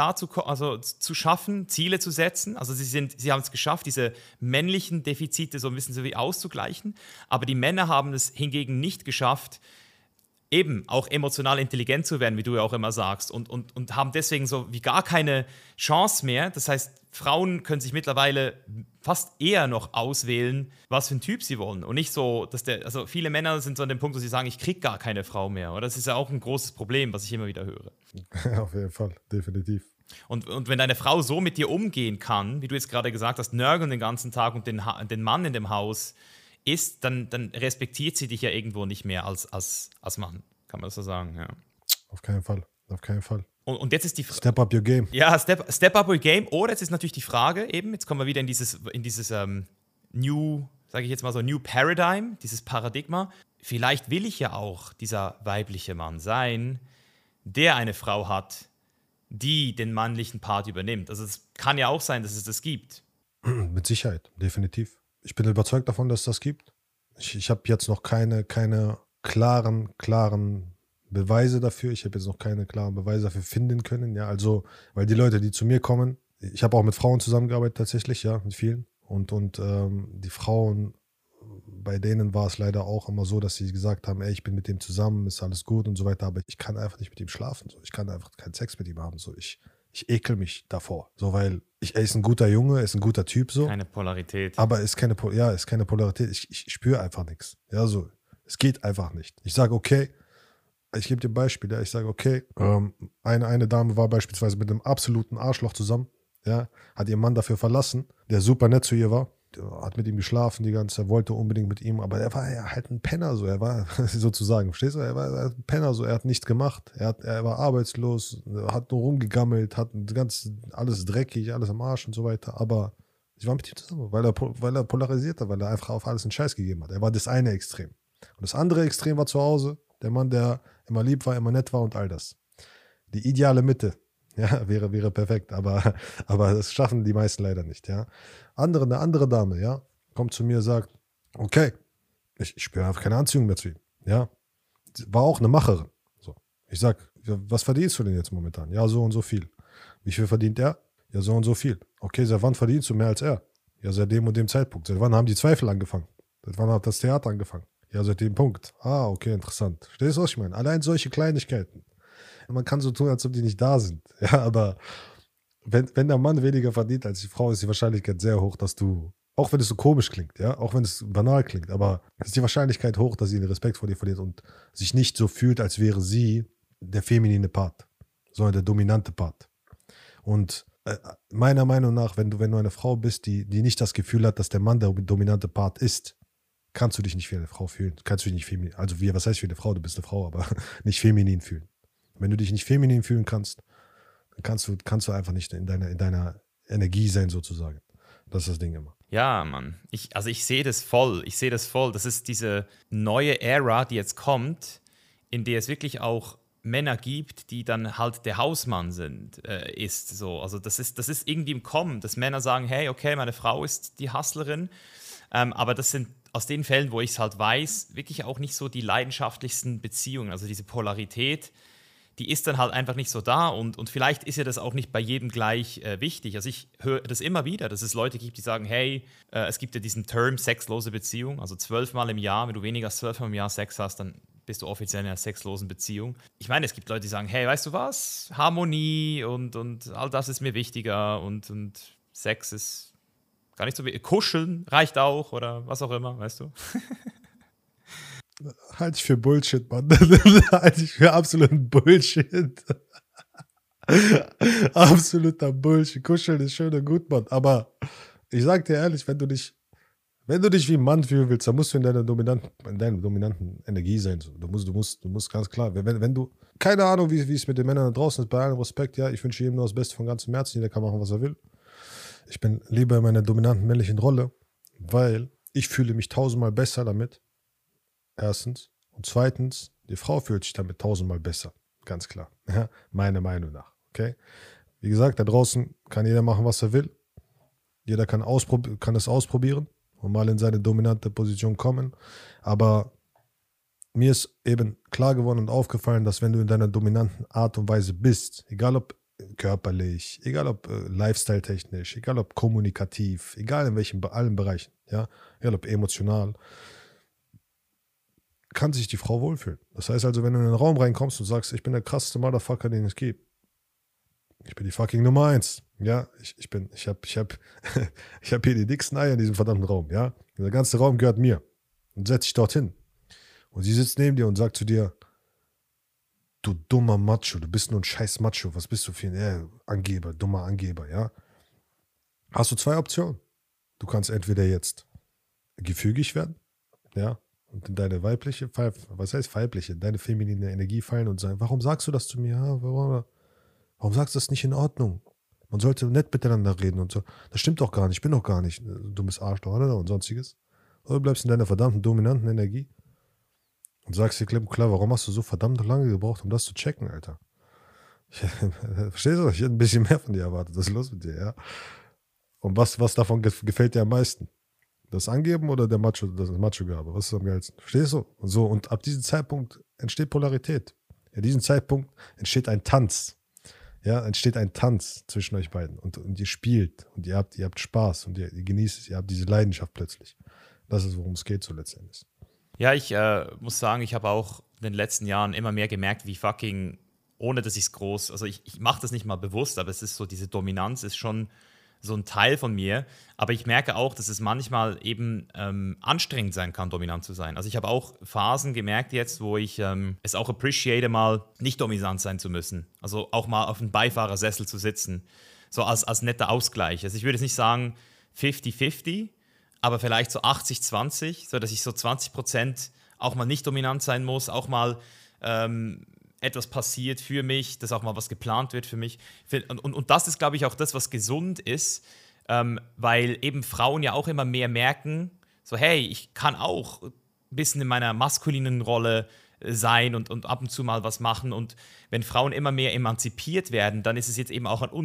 S2: zu schaffen, Ziele zu setzen. Also sie haben es geschafft, diese männlichen Defizite so ein bisschen so wie auszugleichen. Aber die Männer haben es hingegen nicht geschafft, eben auch emotional intelligent zu werden, wie du ja auch immer sagst, und haben deswegen so wie gar keine Chance mehr. Das heißt, Frauen können sich mittlerweile fast eher noch auswählen, was für ein Typ sie wollen. Und nicht so, also viele Männer sind so an dem Punkt, wo sie sagen, ich kriege gar keine Frau mehr. Oder das ist ja auch ein großes Problem, was ich immer wieder höre.
S1: Auf jeden Fall, definitiv.
S2: Und wenn deine Frau so mit dir umgehen kann, wie du jetzt gerade gesagt hast, nörgeln den ganzen Tag und den Mann in dem Haus ist, dann respektiert sie dich ja irgendwo nicht mehr als Mann, kann man das so sagen, ja.
S1: Auf keinen Fall.
S2: Und jetzt ist die Frage.
S1: Step up your game.
S2: Ja, step up your game. Oder jetzt ist natürlich die Frage, eben, jetzt kommen wir wieder in dieses New, sage ich jetzt mal so, New Paradigm, dieses Paradigma. Vielleicht will ich ja auch dieser weibliche Mann sein, der eine Frau hat, die den männlichen Part übernimmt. Also es kann ja auch sein, dass es das gibt.
S1: Mit Sicherheit, definitiv. Ich bin überzeugt davon, dass es das gibt. Ich habe jetzt noch keine klaren Beweise dafür. Ich habe jetzt noch keine klaren Beweise dafür finden können. Ja, also, weil die Leute, die zu mir kommen, ich habe auch mit Frauen zusammengearbeitet tatsächlich, ja, mit vielen. Und die Frauen, bei denen war es leider auch immer so, dass sie gesagt haben, ey, ich bin mit dem zusammen, ist alles gut und so weiter, aber ich kann einfach nicht mit ihm schlafen. So. Ich kann einfach keinen Sex mit ihm haben. So. Ich ekel mich davor. So, weil er ist ein guter Junge, ist ein guter Typ. So.
S2: Keine Polarität.
S1: Aber ist keine Polarität. Ich spüre einfach nichts. Ja, so. Es geht einfach nicht. Ich sage, okay, ich gebe dir ein Beispiel. Ja, ich sage, okay, eine Dame war beispielsweise mit einem absoluten Arschloch zusammen. Ja, hat ihren Mann dafür verlassen, der super nett zu ihr war. Der hat mit ihm geschlafen die ganze Zeit, wollte unbedingt mit ihm, aber er war ja halt ein Penner, so. Er war sozusagen, verstehst du? Er war ein Penner, so. Er hat nichts gemacht. Er war arbeitslos, hat nur rumgegammelt, hat alles dreckig, alles am Arsch und so weiter. Aber ich war mit ihm zusammen, weil er polarisiert hat, weil er einfach auf alles einen Scheiß gegeben hat. Er war das eine Extrem. Und das andere Extrem war zu Hause, der Mann, der immer lieb war, immer nett war und all das. Die ideale Mitte, ja, wäre perfekt, aber das schaffen die meisten leider nicht, ja. Eine andere Dame, ja, kommt zu mir und sagt, okay, ich spüre einfach keine Anziehung mehr zu ihm, ja. War auch eine Macherin. So. Ich sag, was verdienst du denn jetzt momentan? Ja, so und so viel. Wie viel verdient er? Ja, so und so viel. Okay, seit wann verdienst du mehr als er? Ja, seit dem und dem Zeitpunkt. Seit wann haben die Zweifel angefangen? Seit wann hat das Theater angefangen? Ja, seit dem Punkt. Ah, okay, interessant. Verstehst du, was ich meine? Allein solche Kleinigkeiten. Man kann so tun, als ob die nicht da sind. Ja, aber wenn der Mann weniger verdient als die Frau, ist die Wahrscheinlichkeit sehr hoch, dass du, auch wenn es so komisch klingt, ja, auch wenn es banal klingt, aber es ist die Wahrscheinlichkeit hoch, dass sie den Respekt vor dir verliert und sich nicht so fühlt, als wäre sie der feminine Part, sondern der dominante Part. Und meiner Meinung nach, wenn du eine Frau bist, die nicht das Gefühl hat, dass der Mann der dominante Part ist, kannst du dich nicht wie eine Frau fühlen. Kannst du dich nicht feminin, also was heißt wie eine Frau? Du bist eine Frau, aber nicht feminin fühlen. Wenn du dich nicht feminin fühlen kannst, dann kannst du einfach nicht in deiner Energie sein, sozusagen. Das ist das Ding immer.
S2: Ja, Mann. Ich sehe das voll. Das ist diese neue Ära, die jetzt kommt, in der es wirklich auch Männer gibt, die dann halt der Hausmann ist. So. Also das ist irgendwie im Kommen, dass Männer sagen, hey, okay, meine Frau ist die Hustlerin, aber das sind aus den Fällen, wo ich es halt weiß, wirklich auch nicht so die leidenschaftlichsten Beziehungen. Also diese Polarität, die ist dann halt einfach nicht so da und vielleicht ist ja das auch nicht bei jedem gleich wichtig. Also ich höre das immer wieder, dass es Leute gibt, die sagen, hey, es gibt ja diesen Term sexlose Beziehung, also 12 Mal im Jahr, wenn du weniger als 12 Mal im Jahr Sex hast, dann bist du offiziell in einer sexlosen Beziehung. Ich meine, es gibt Leute, die sagen, hey, weißt du was, Harmonie und all das ist mir wichtiger und Sex ist gar nicht so wichtig. Kuscheln reicht auch oder was auch immer, weißt du?
S1: Halte ich für Bullshit, Mann. Halte ich für absoluten Bullshit. Absoluter Bullshit. Kuscheln ist schön und gut, Mann. Aber ich sag dir ehrlich, wenn du dich wie ein Mann fühlen willst, dann musst du in deiner dominanten Energie sein. So. Du musst ganz klar, wenn du, keine Ahnung, wie es mit den Männern da draußen ist, bei allem Respekt, ja, ich wünsche jedem nur das Beste von ganzem Herzen, jeder kann machen, was er will. Ich bin lieber in meiner dominanten männlichen Rolle, weil ich fühle mich 1000-mal besser damit. Erstens. Und zweitens, die Frau fühlt sich damit 1000-mal besser. Ganz klar. Ja, meiner Meinung nach. Okay? Wie gesagt, da draußen kann jeder machen, was er will. Jeder kann es ausprobieren und mal in seine dominante Position kommen. Aber mir ist eben klar geworden und aufgefallen, dass wenn du in deiner dominanten Art und Weise bist, egal ob körperlich, egal ob lifestyle-technisch, egal ob kommunikativ, egal in allen Bereichen, ja, egal ob emotional, kann sich die Frau wohlfühlen. Das heißt also, wenn du in den Raum reinkommst und sagst, ich bin der krasseste Motherfucker, den es gibt. Ich bin die fucking Nummer 1. Ja, ich hab hier die dicksten Eier in diesem verdammten Raum, ja. Der ganze Raum gehört mir. Und setz dich dorthin. Und sie sitzt neben dir und sagt zu dir, du dummer Macho, du bist nur ein scheiß Macho. Was bist du für ein Angeber, dummer Angeber, ja? Hast du 2 Optionen. Du kannst entweder jetzt gefügig werden, ja, und in deine deine feminine Energie fallen und sagen, warum sagst du das zu mir? Ja, warum sagst du das nicht in Ordnung? Man sollte nett miteinander reden und so. Das stimmt doch gar nicht, ich bin doch gar nicht ein dummes Arschloch oder? Und sonstiges. Oder du bleibst in deiner verdammten dominanten Energie und sagst dir klipp und klar, warum hast du so verdammt lange gebraucht, um das zu checken, Alter? Verstehst du? Ich hätte ein bisschen mehr von dir erwartet. Was ist los mit dir, ja? Und was davon gefällt dir am meisten? Das Angeben oder das Macho-Gabe? Was ist am geilsten? Verstehst du? Und so, und ab diesem Zeitpunkt entsteht Polarität. In diesem Zeitpunkt entsteht ein Tanz. Ja, entsteht ein Tanz zwischen euch beiden. Und ihr spielt und ihr habt Spaß und ihr genießt es, ihr habt diese Leidenschaft plötzlich. Das ist, worum es geht so letztendlich.
S2: Ja, ich muss sagen, ich habe auch in den letzten Jahren immer mehr gemerkt, wie fucking, ohne dass ich es groß, also ich mache das nicht mal bewusst, aber es ist so, diese Dominanz ist schon so ein Teil von mir, aber ich merke auch, dass es manchmal eben anstrengend sein kann, dominant zu sein. Also ich habe auch Phasen gemerkt jetzt, wo ich es auch appreciate, mal nicht dominant sein zu müssen. Also auch mal auf dem Beifahrersessel zu sitzen, so als netter Ausgleich. Also ich würde jetzt nicht sagen 50-50, aber vielleicht so 80-20, so dass ich so 20% auch mal nicht dominant sein muss, auch mal etwas passiert für mich, dass auch mal was geplant wird für mich. Und das ist, glaube ich, auch das, was gesund ist, weil eben Frauen ja auch immer mehr merken, so hey, ich kann auch ein bisschen in meiner maskulinen Rolle sein und ab und zu mal was machen. Und wenn Frauen immer mehr emanzipiert werden, dann ist es jetzt eben auch an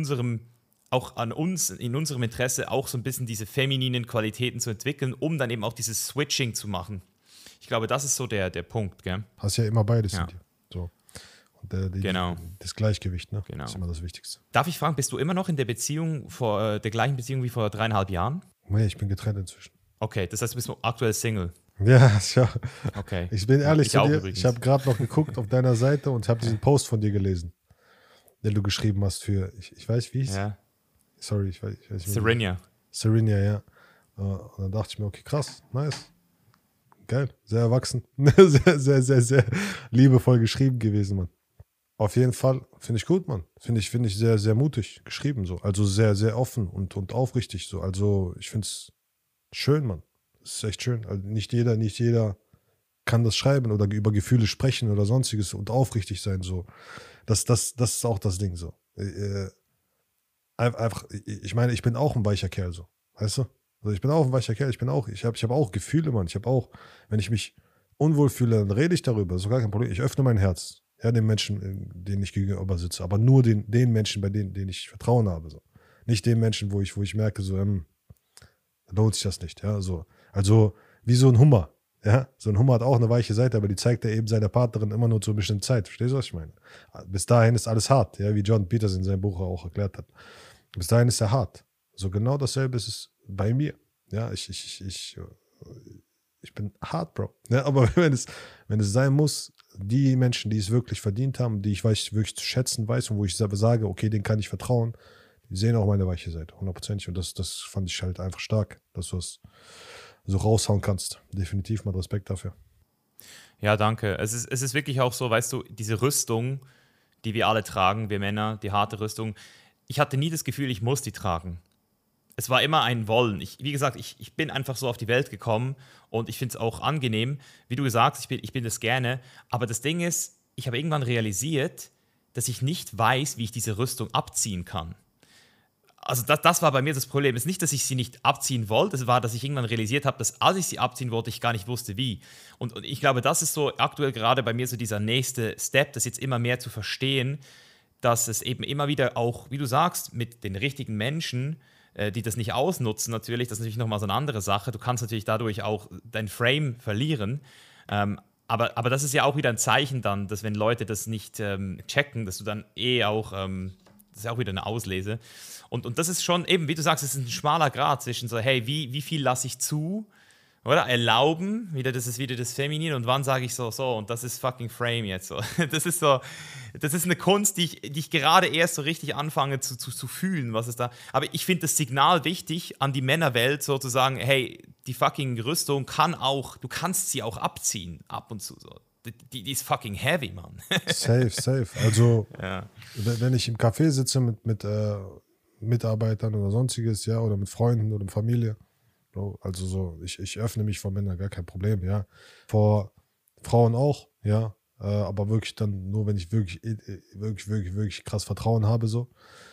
S2: uns, in unserem Interesse, auch so ein bisschen diese femininen Qualitäten zu entwickeln, um dann eben auch dieses Switching zu machen. Ich glaube, das ist so der Punkt, gell?
S1: Hast ja immer beides
S2: Ja.
S1: in dir. So. Und
S2: Genau.
S1: das Gleichgewicht, ne?
S2: Genau.
S1: Das ist immer das Wichtigste.
S2: Darf ich fragen, bist du immer noch in der Beziehung, der gleichen Beziehung wie vor 3,5 Jahren?
S1: Nee, ich bin getrennt inzwischen.
S2: Okay, das heißt, du bist aktuell Single.
S1: Ja.
S2: Okay.
S1: Ich bin ehrlich
S2: Ich
S1: zu
S2: auch
S1: dir,
S2: übrigens.
S1: ich habe gerade noch geguckt auf deiner Seite und habe diesen Post von dir gelesen, den du geschrieben hast für, ich weiß, wie hieß?
S2: Ja.
S1: Sorry, ich weiß nicht mehr.
S2: Serenia.
S1: Serenia, ja. Und dann dachte ich mir, okay, krass, nice. Geil, sehr erwachsen. sehr liebevoll geschrieben gewesen, Mann. Auf jeden Fall, finde ich gut, Mann. Finde ich sehr, sehr mutig geschrieben, so. Also sehr, sehr offen und aufrichtig, so. Also ich finde es schön, Mann. Es ist echt schön. Also nicht jeder kann das schreiben oder über Gefühle sprechen oder sonstiges und aufrichtig sein, so. Das ist auch das Ding, so. Einfach, ich meine, ich bin auch ein weicher Kerl, so. Weißt du? Also ich bin auch ein weicher Kerl, ich habe auch Gefühle, Mann. Ich habe auch, wenn ich mich unwohl fühle, dann rede ich darüber. Das ist gar kein Problem. Ich öffne mein Herz. Ja, den Menschen, denen ich gegenüber sitze. Aber nur den Menschen, bei denen ich Vertrauen habe. So. Nicht den Menschen, wo ich merke, so, lohnt sich das nicht. Ja, so. Also wie so ein Hummer. Ja, so ein Hummer hat auch eine weiche Seite, aber die zeigt er eben seiner Partnerin immer nur zu einer bestimmten Zeit. Verstehst du, was ich meine? Bis dahin ist alles hart, ja, wie John Peters in seinem Buch auch erklärt hat. Bis dahin ist er hart. So genau dasselbe ist es bei mir. Ja, ich bin hart, Bro. Ja, aber wenn es sein muss, die Menschen, die es wirklich verdient haben, die ich wirklich zu schätzen weiß und wo ich selber sage, okay, denen kann ich vertrauen, die sehen auch meine weiche Seite, 100%. Und das fand ich halt einfach stark, dass du es so raushauen kannst. Definitiv mal Respekt dafür.
S2: Ja, danke. Es ist wirklich auch so, weißt du, diese Rüstung, die wir alle tragen, wir Männer, die harte Rüstung, ich hatte nie das Gefühl, ich muss die tragen. Es war immer ein Wollen. Wie gesagt, ich bin einfach so auf die Welt gekommen und ich finde es auch angenehm. Wie du gesagt hast, ich bin das gerne. Aber das Ding ist, ich habe irgendwann realisiert, dass ich nicht weiß, wie ich diese Rüstung abziehen kann. Also das war bei mir das Problem. Es ist nicht, dass ich sie nicht abziehen wollte, es war, dass ich irgendwann realisiert habe, dass als ich sie abziehen wollte, ich gar nicht wusste, wie. Und ich glaube, das ist so aktuell gerade bei mir so dieser nächste Step, das jetzt immer mehr zu verstehen, dass es eben immer wieder auch, wie du sagst, mit den richtigen Menschen, die das nicht ausnutzen natürlich, das ist natürlich nochmal so eine andere Sache. Du kannst natürlich dadurch auch dein Frame verlieren. Aber das ist ja auch wieder ein Zeichen dann, dass wenn Leute das nicht checken, dass du dann auch, das ist ja auch wieder eine Auslese. Und das ist schon eben, wie du sagst, es ist ein schmaler Grat zwischen so, hey, wie viel lasse ich zu? Oder erlauben, das ist wieder das Feminin und wann sage ich so, und das ist fucking Frame jetzt so. Das ist eine Kunst, die ich gerade erst so richtig anfange zu fühlen, was ist da. Aber ich finde das Signal wichtig an die Männerwelt, so zu sagen, hey, die fucking Rüstung du kannst sie auch abziehen, ab und zu so. Die ist fucking heavy, Mann.
S1: Safe. Also,
S2: ja.
S1: Wenn ich im Café sitze mit Mitarbeitern oder sonstiges, ja, oder mit Freunden oder mit Familie, also so, ich öffne mich vor Männern, gar kein Problem, ja. Vor Frauen auch, ja, aber wirklich dann nur, wenn ich wirklich krass Vertrauen habe, so.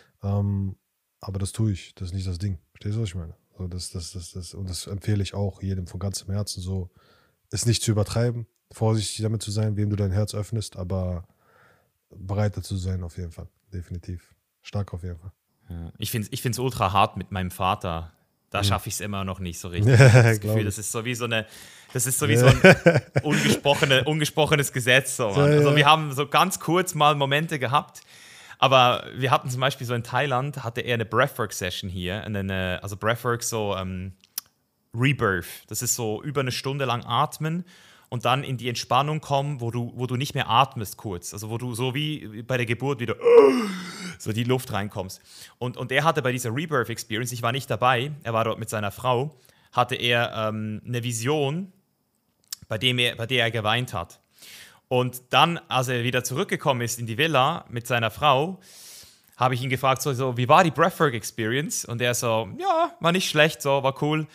S1: Aber das tue ich, das ist nicht das Ding. Verstehst du, was ich meine? So, und das empfehle ich auch jedem von ganzem Herzen, so, es nicht zu übertreiben, vorsichtig damit zu sein, wem du dein Herz öffnest, aber bereit dazu sein, auf jeden Fall. Definitiv. Stark auf jeden Fall.
S2: Ja. Ich find's ultra hart mit meinem Vater. Da schaffe ich es immer noch nicht so richtig.
S1: Ja,
S2: das Gefühl, das ist so wie so ein ungesprochenes Gesetz. So, Mann. Also wir haben so ganz kurz mal Momente gehabt, aber wir hatten zum Beispiel so in Thailand, hatte er eine Breathwork-Session hier, also Breathwork so Rebirth. Das ist so über eine Stunde lang atmen und dann in die Entspannung kommen, wo du nicht mehr atmest kurz. Also wo du so wie bei der Geburt wieder so die Luft reinkommst. Und er hatte bei dieser Rebirth-Experience, ich war nicht dabei, er war dort mit seiner Frau, hatte er eine Vision, bei der er geweint hat. Und dann, als er wieder zurückgekommen ist in die Villa mit seiner Frau, habe ich ihn gefragt, so wie war die Breathwork-Experience? Und er so, ja, war nicht schlecht, so, war cool.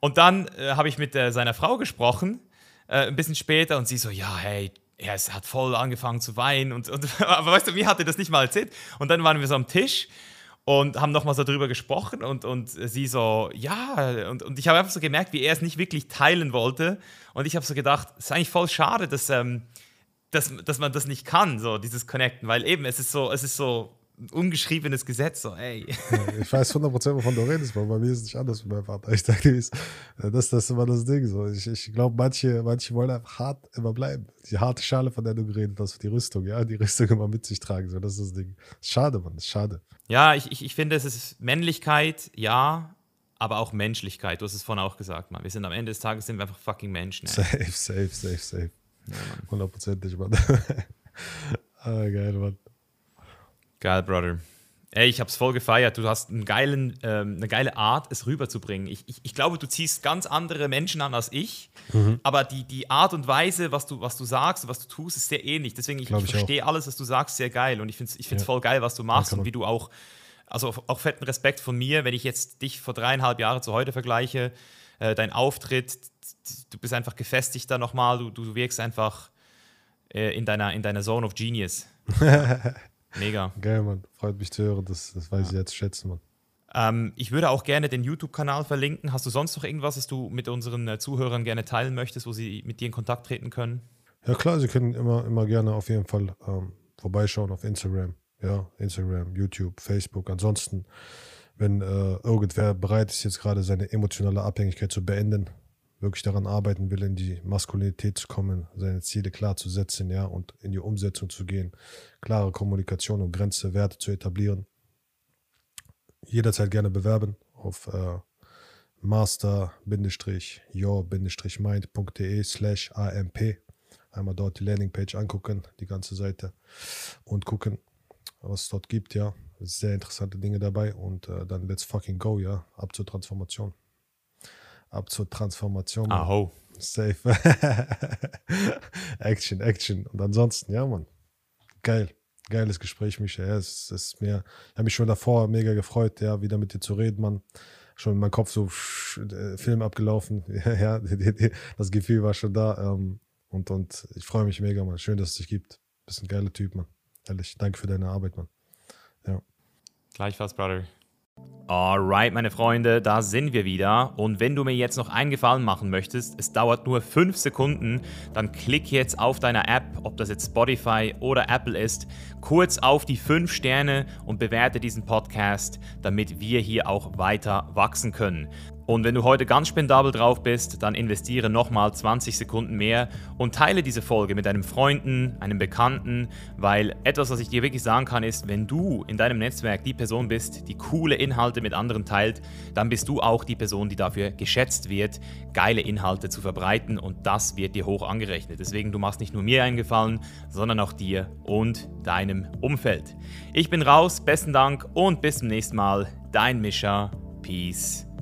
S2: Und dann habe ich mit seiner Frau gesprochen, ein bisschen später, und sie so, ja, hey, es hat voll angefangen zu weinen. Aber weißt du, mir hat er das nicht mal erzählt. Und dann waren wir so am Tisch und haben nochmal so drüber gesprochen und sie so, ja, und ich habe einfach so gemerkt, wie er es nicht wirklich teilen wollte. Und ich habe so gedacht, es ist eigentlich voll schade, dass man das nicht kann, so dieses Connecten, weil eben, es ist so ein ungeschriebenes Gesetz, so, ey.
S1: Ja, ich weiß 100%, wovon du redest, weil bei mir ist es nicht anders wie beim Vater. Ich denke, das ist immer das Ding. So. Ich glaube, manche wollen einfach hart immer bleiben. Die harte Schale, von der du geredet hast, die Rüstung, ja, die Rüstung immer mit sich tragen. So, das ist das Ding. Das ist schade, Mann, das ist schade.
S2: Ja, ich finde, es ist Männlichkeit, ja, aber auch Menschlichkeit. Du hast es vorhin auch gesagt, Mann. Wir sind am Ende des Tages sind wir einfach fucking Menschen. Ey.
S1: Safe. Ja, 100%, Mann. Geil, Mann.
S2: Geil, Brother. Ey, ich hab's voll gefeiert. Du hast eine geile Art, es rüberzubringen. Ich glaube, du ziehst ganz andere Menschen an als ich, aber die Art und Weise, was du sagst und was du tust, ist sehr ähnlich. Deswegen, ich verstehe alles, was du sagst, sehr geil. Und ich find's voll geil, was du machst. Danke, und wie du auch, also auch fetten Respekt von mir, wenn ich jetzt dich vor 3,5 Jahren zu heute vergleiche, dein Auftritt, du bist einfach gefestigter nochmal, du wirkst einfach in deiner Zone of Genius. Mega.
S1: Geil, Mann. Freut mich zu hören. Das weiß ich jetzt zu schätzen, Mann.
S2: Ich würde auch gerne den YouTube-Kanal verlinken. Hast du sonst noch irgendwas, das du mit unseren Zuhörern gerne teilen möchtest, wo sie mit dir in Kontakt treten können?
S1: Ja klar, sie können immer gerne auf jeden Fall vorbeischauen auf Instagram. Ja, Instagram, YouTube, Facebook. Ansonsten, wenn irgendwer bereit ist, jetzt gerade seine emotionale Abhängigkeit zu beenden, wirklich daran arbeiten will, in die Maskulinität zu kommen, seine Ziele klar zu setzen, ja, und in die Umsetzung zu gehen, klare Kommunikation und Grenze, Werte zu etablieren. Jederzeit gerne bewerben auf master-your-mind.de/amp. Einmal dort die Landingpage angucken, die ganze Seite, und gucken, was es dort gibt, ja. Sehr interessante Dinge dabei, und dann let's fucking go, ja, ab zur Transformation.
S2: Aho.
S1: Safe. Action. Und ansonsten, ja, Mann. Geiles Gespräch, Micha. Ja, ich habe mich schon davor mega gefreut, ja, wieder mit dir zu reden, Mann. Schon in meinem Kopf so Film abgelaufen. Ja, das Gefühl war schon da. Und ich freue mich mega, Mann. Schön, dass es dich gibt. Bist ein geiler Typ, Mann. Ehrlich. Danke für deine Arbeit, Mann. Ja.
S2: Gleichfalls, Brother. Alright, meine Freunde, da sind wir wieder. Und wenn du mir jetzt noch einen Gefallen machen möchtest, es dauert nur 5 Sekunden, dann klick jetzt auf deiner App, ob das jetzt Spotify oder Apple ist, kurz auf die 5 Sterne und bewerte diesen Podcast, damit wir hier auch weiter wachsen können. Und wenn du heute ganz spendabel drauf bist, dann investiere nochmal 20 Sekunden mehr und teile diese Folge mit einem Freunden, einem Bekannten, weil etwas, was ich dir wirklich sagen kann, ist, wenn du in deinem Netzwerk die Person bist, die coole Inhalte mit anderen teilt, dann bist du auch die Person, die dafür geschätzt wird, geile Inhalte zu verbreiten, und das wird dir hoch angerechnet. Deswegen, du machst nicht nur mir einen Gefallen, sondern auch dir und deinem Umfeld. Ich bin raus, besten Dank und bis zum nächsten Mal. Dein Mischa. Peace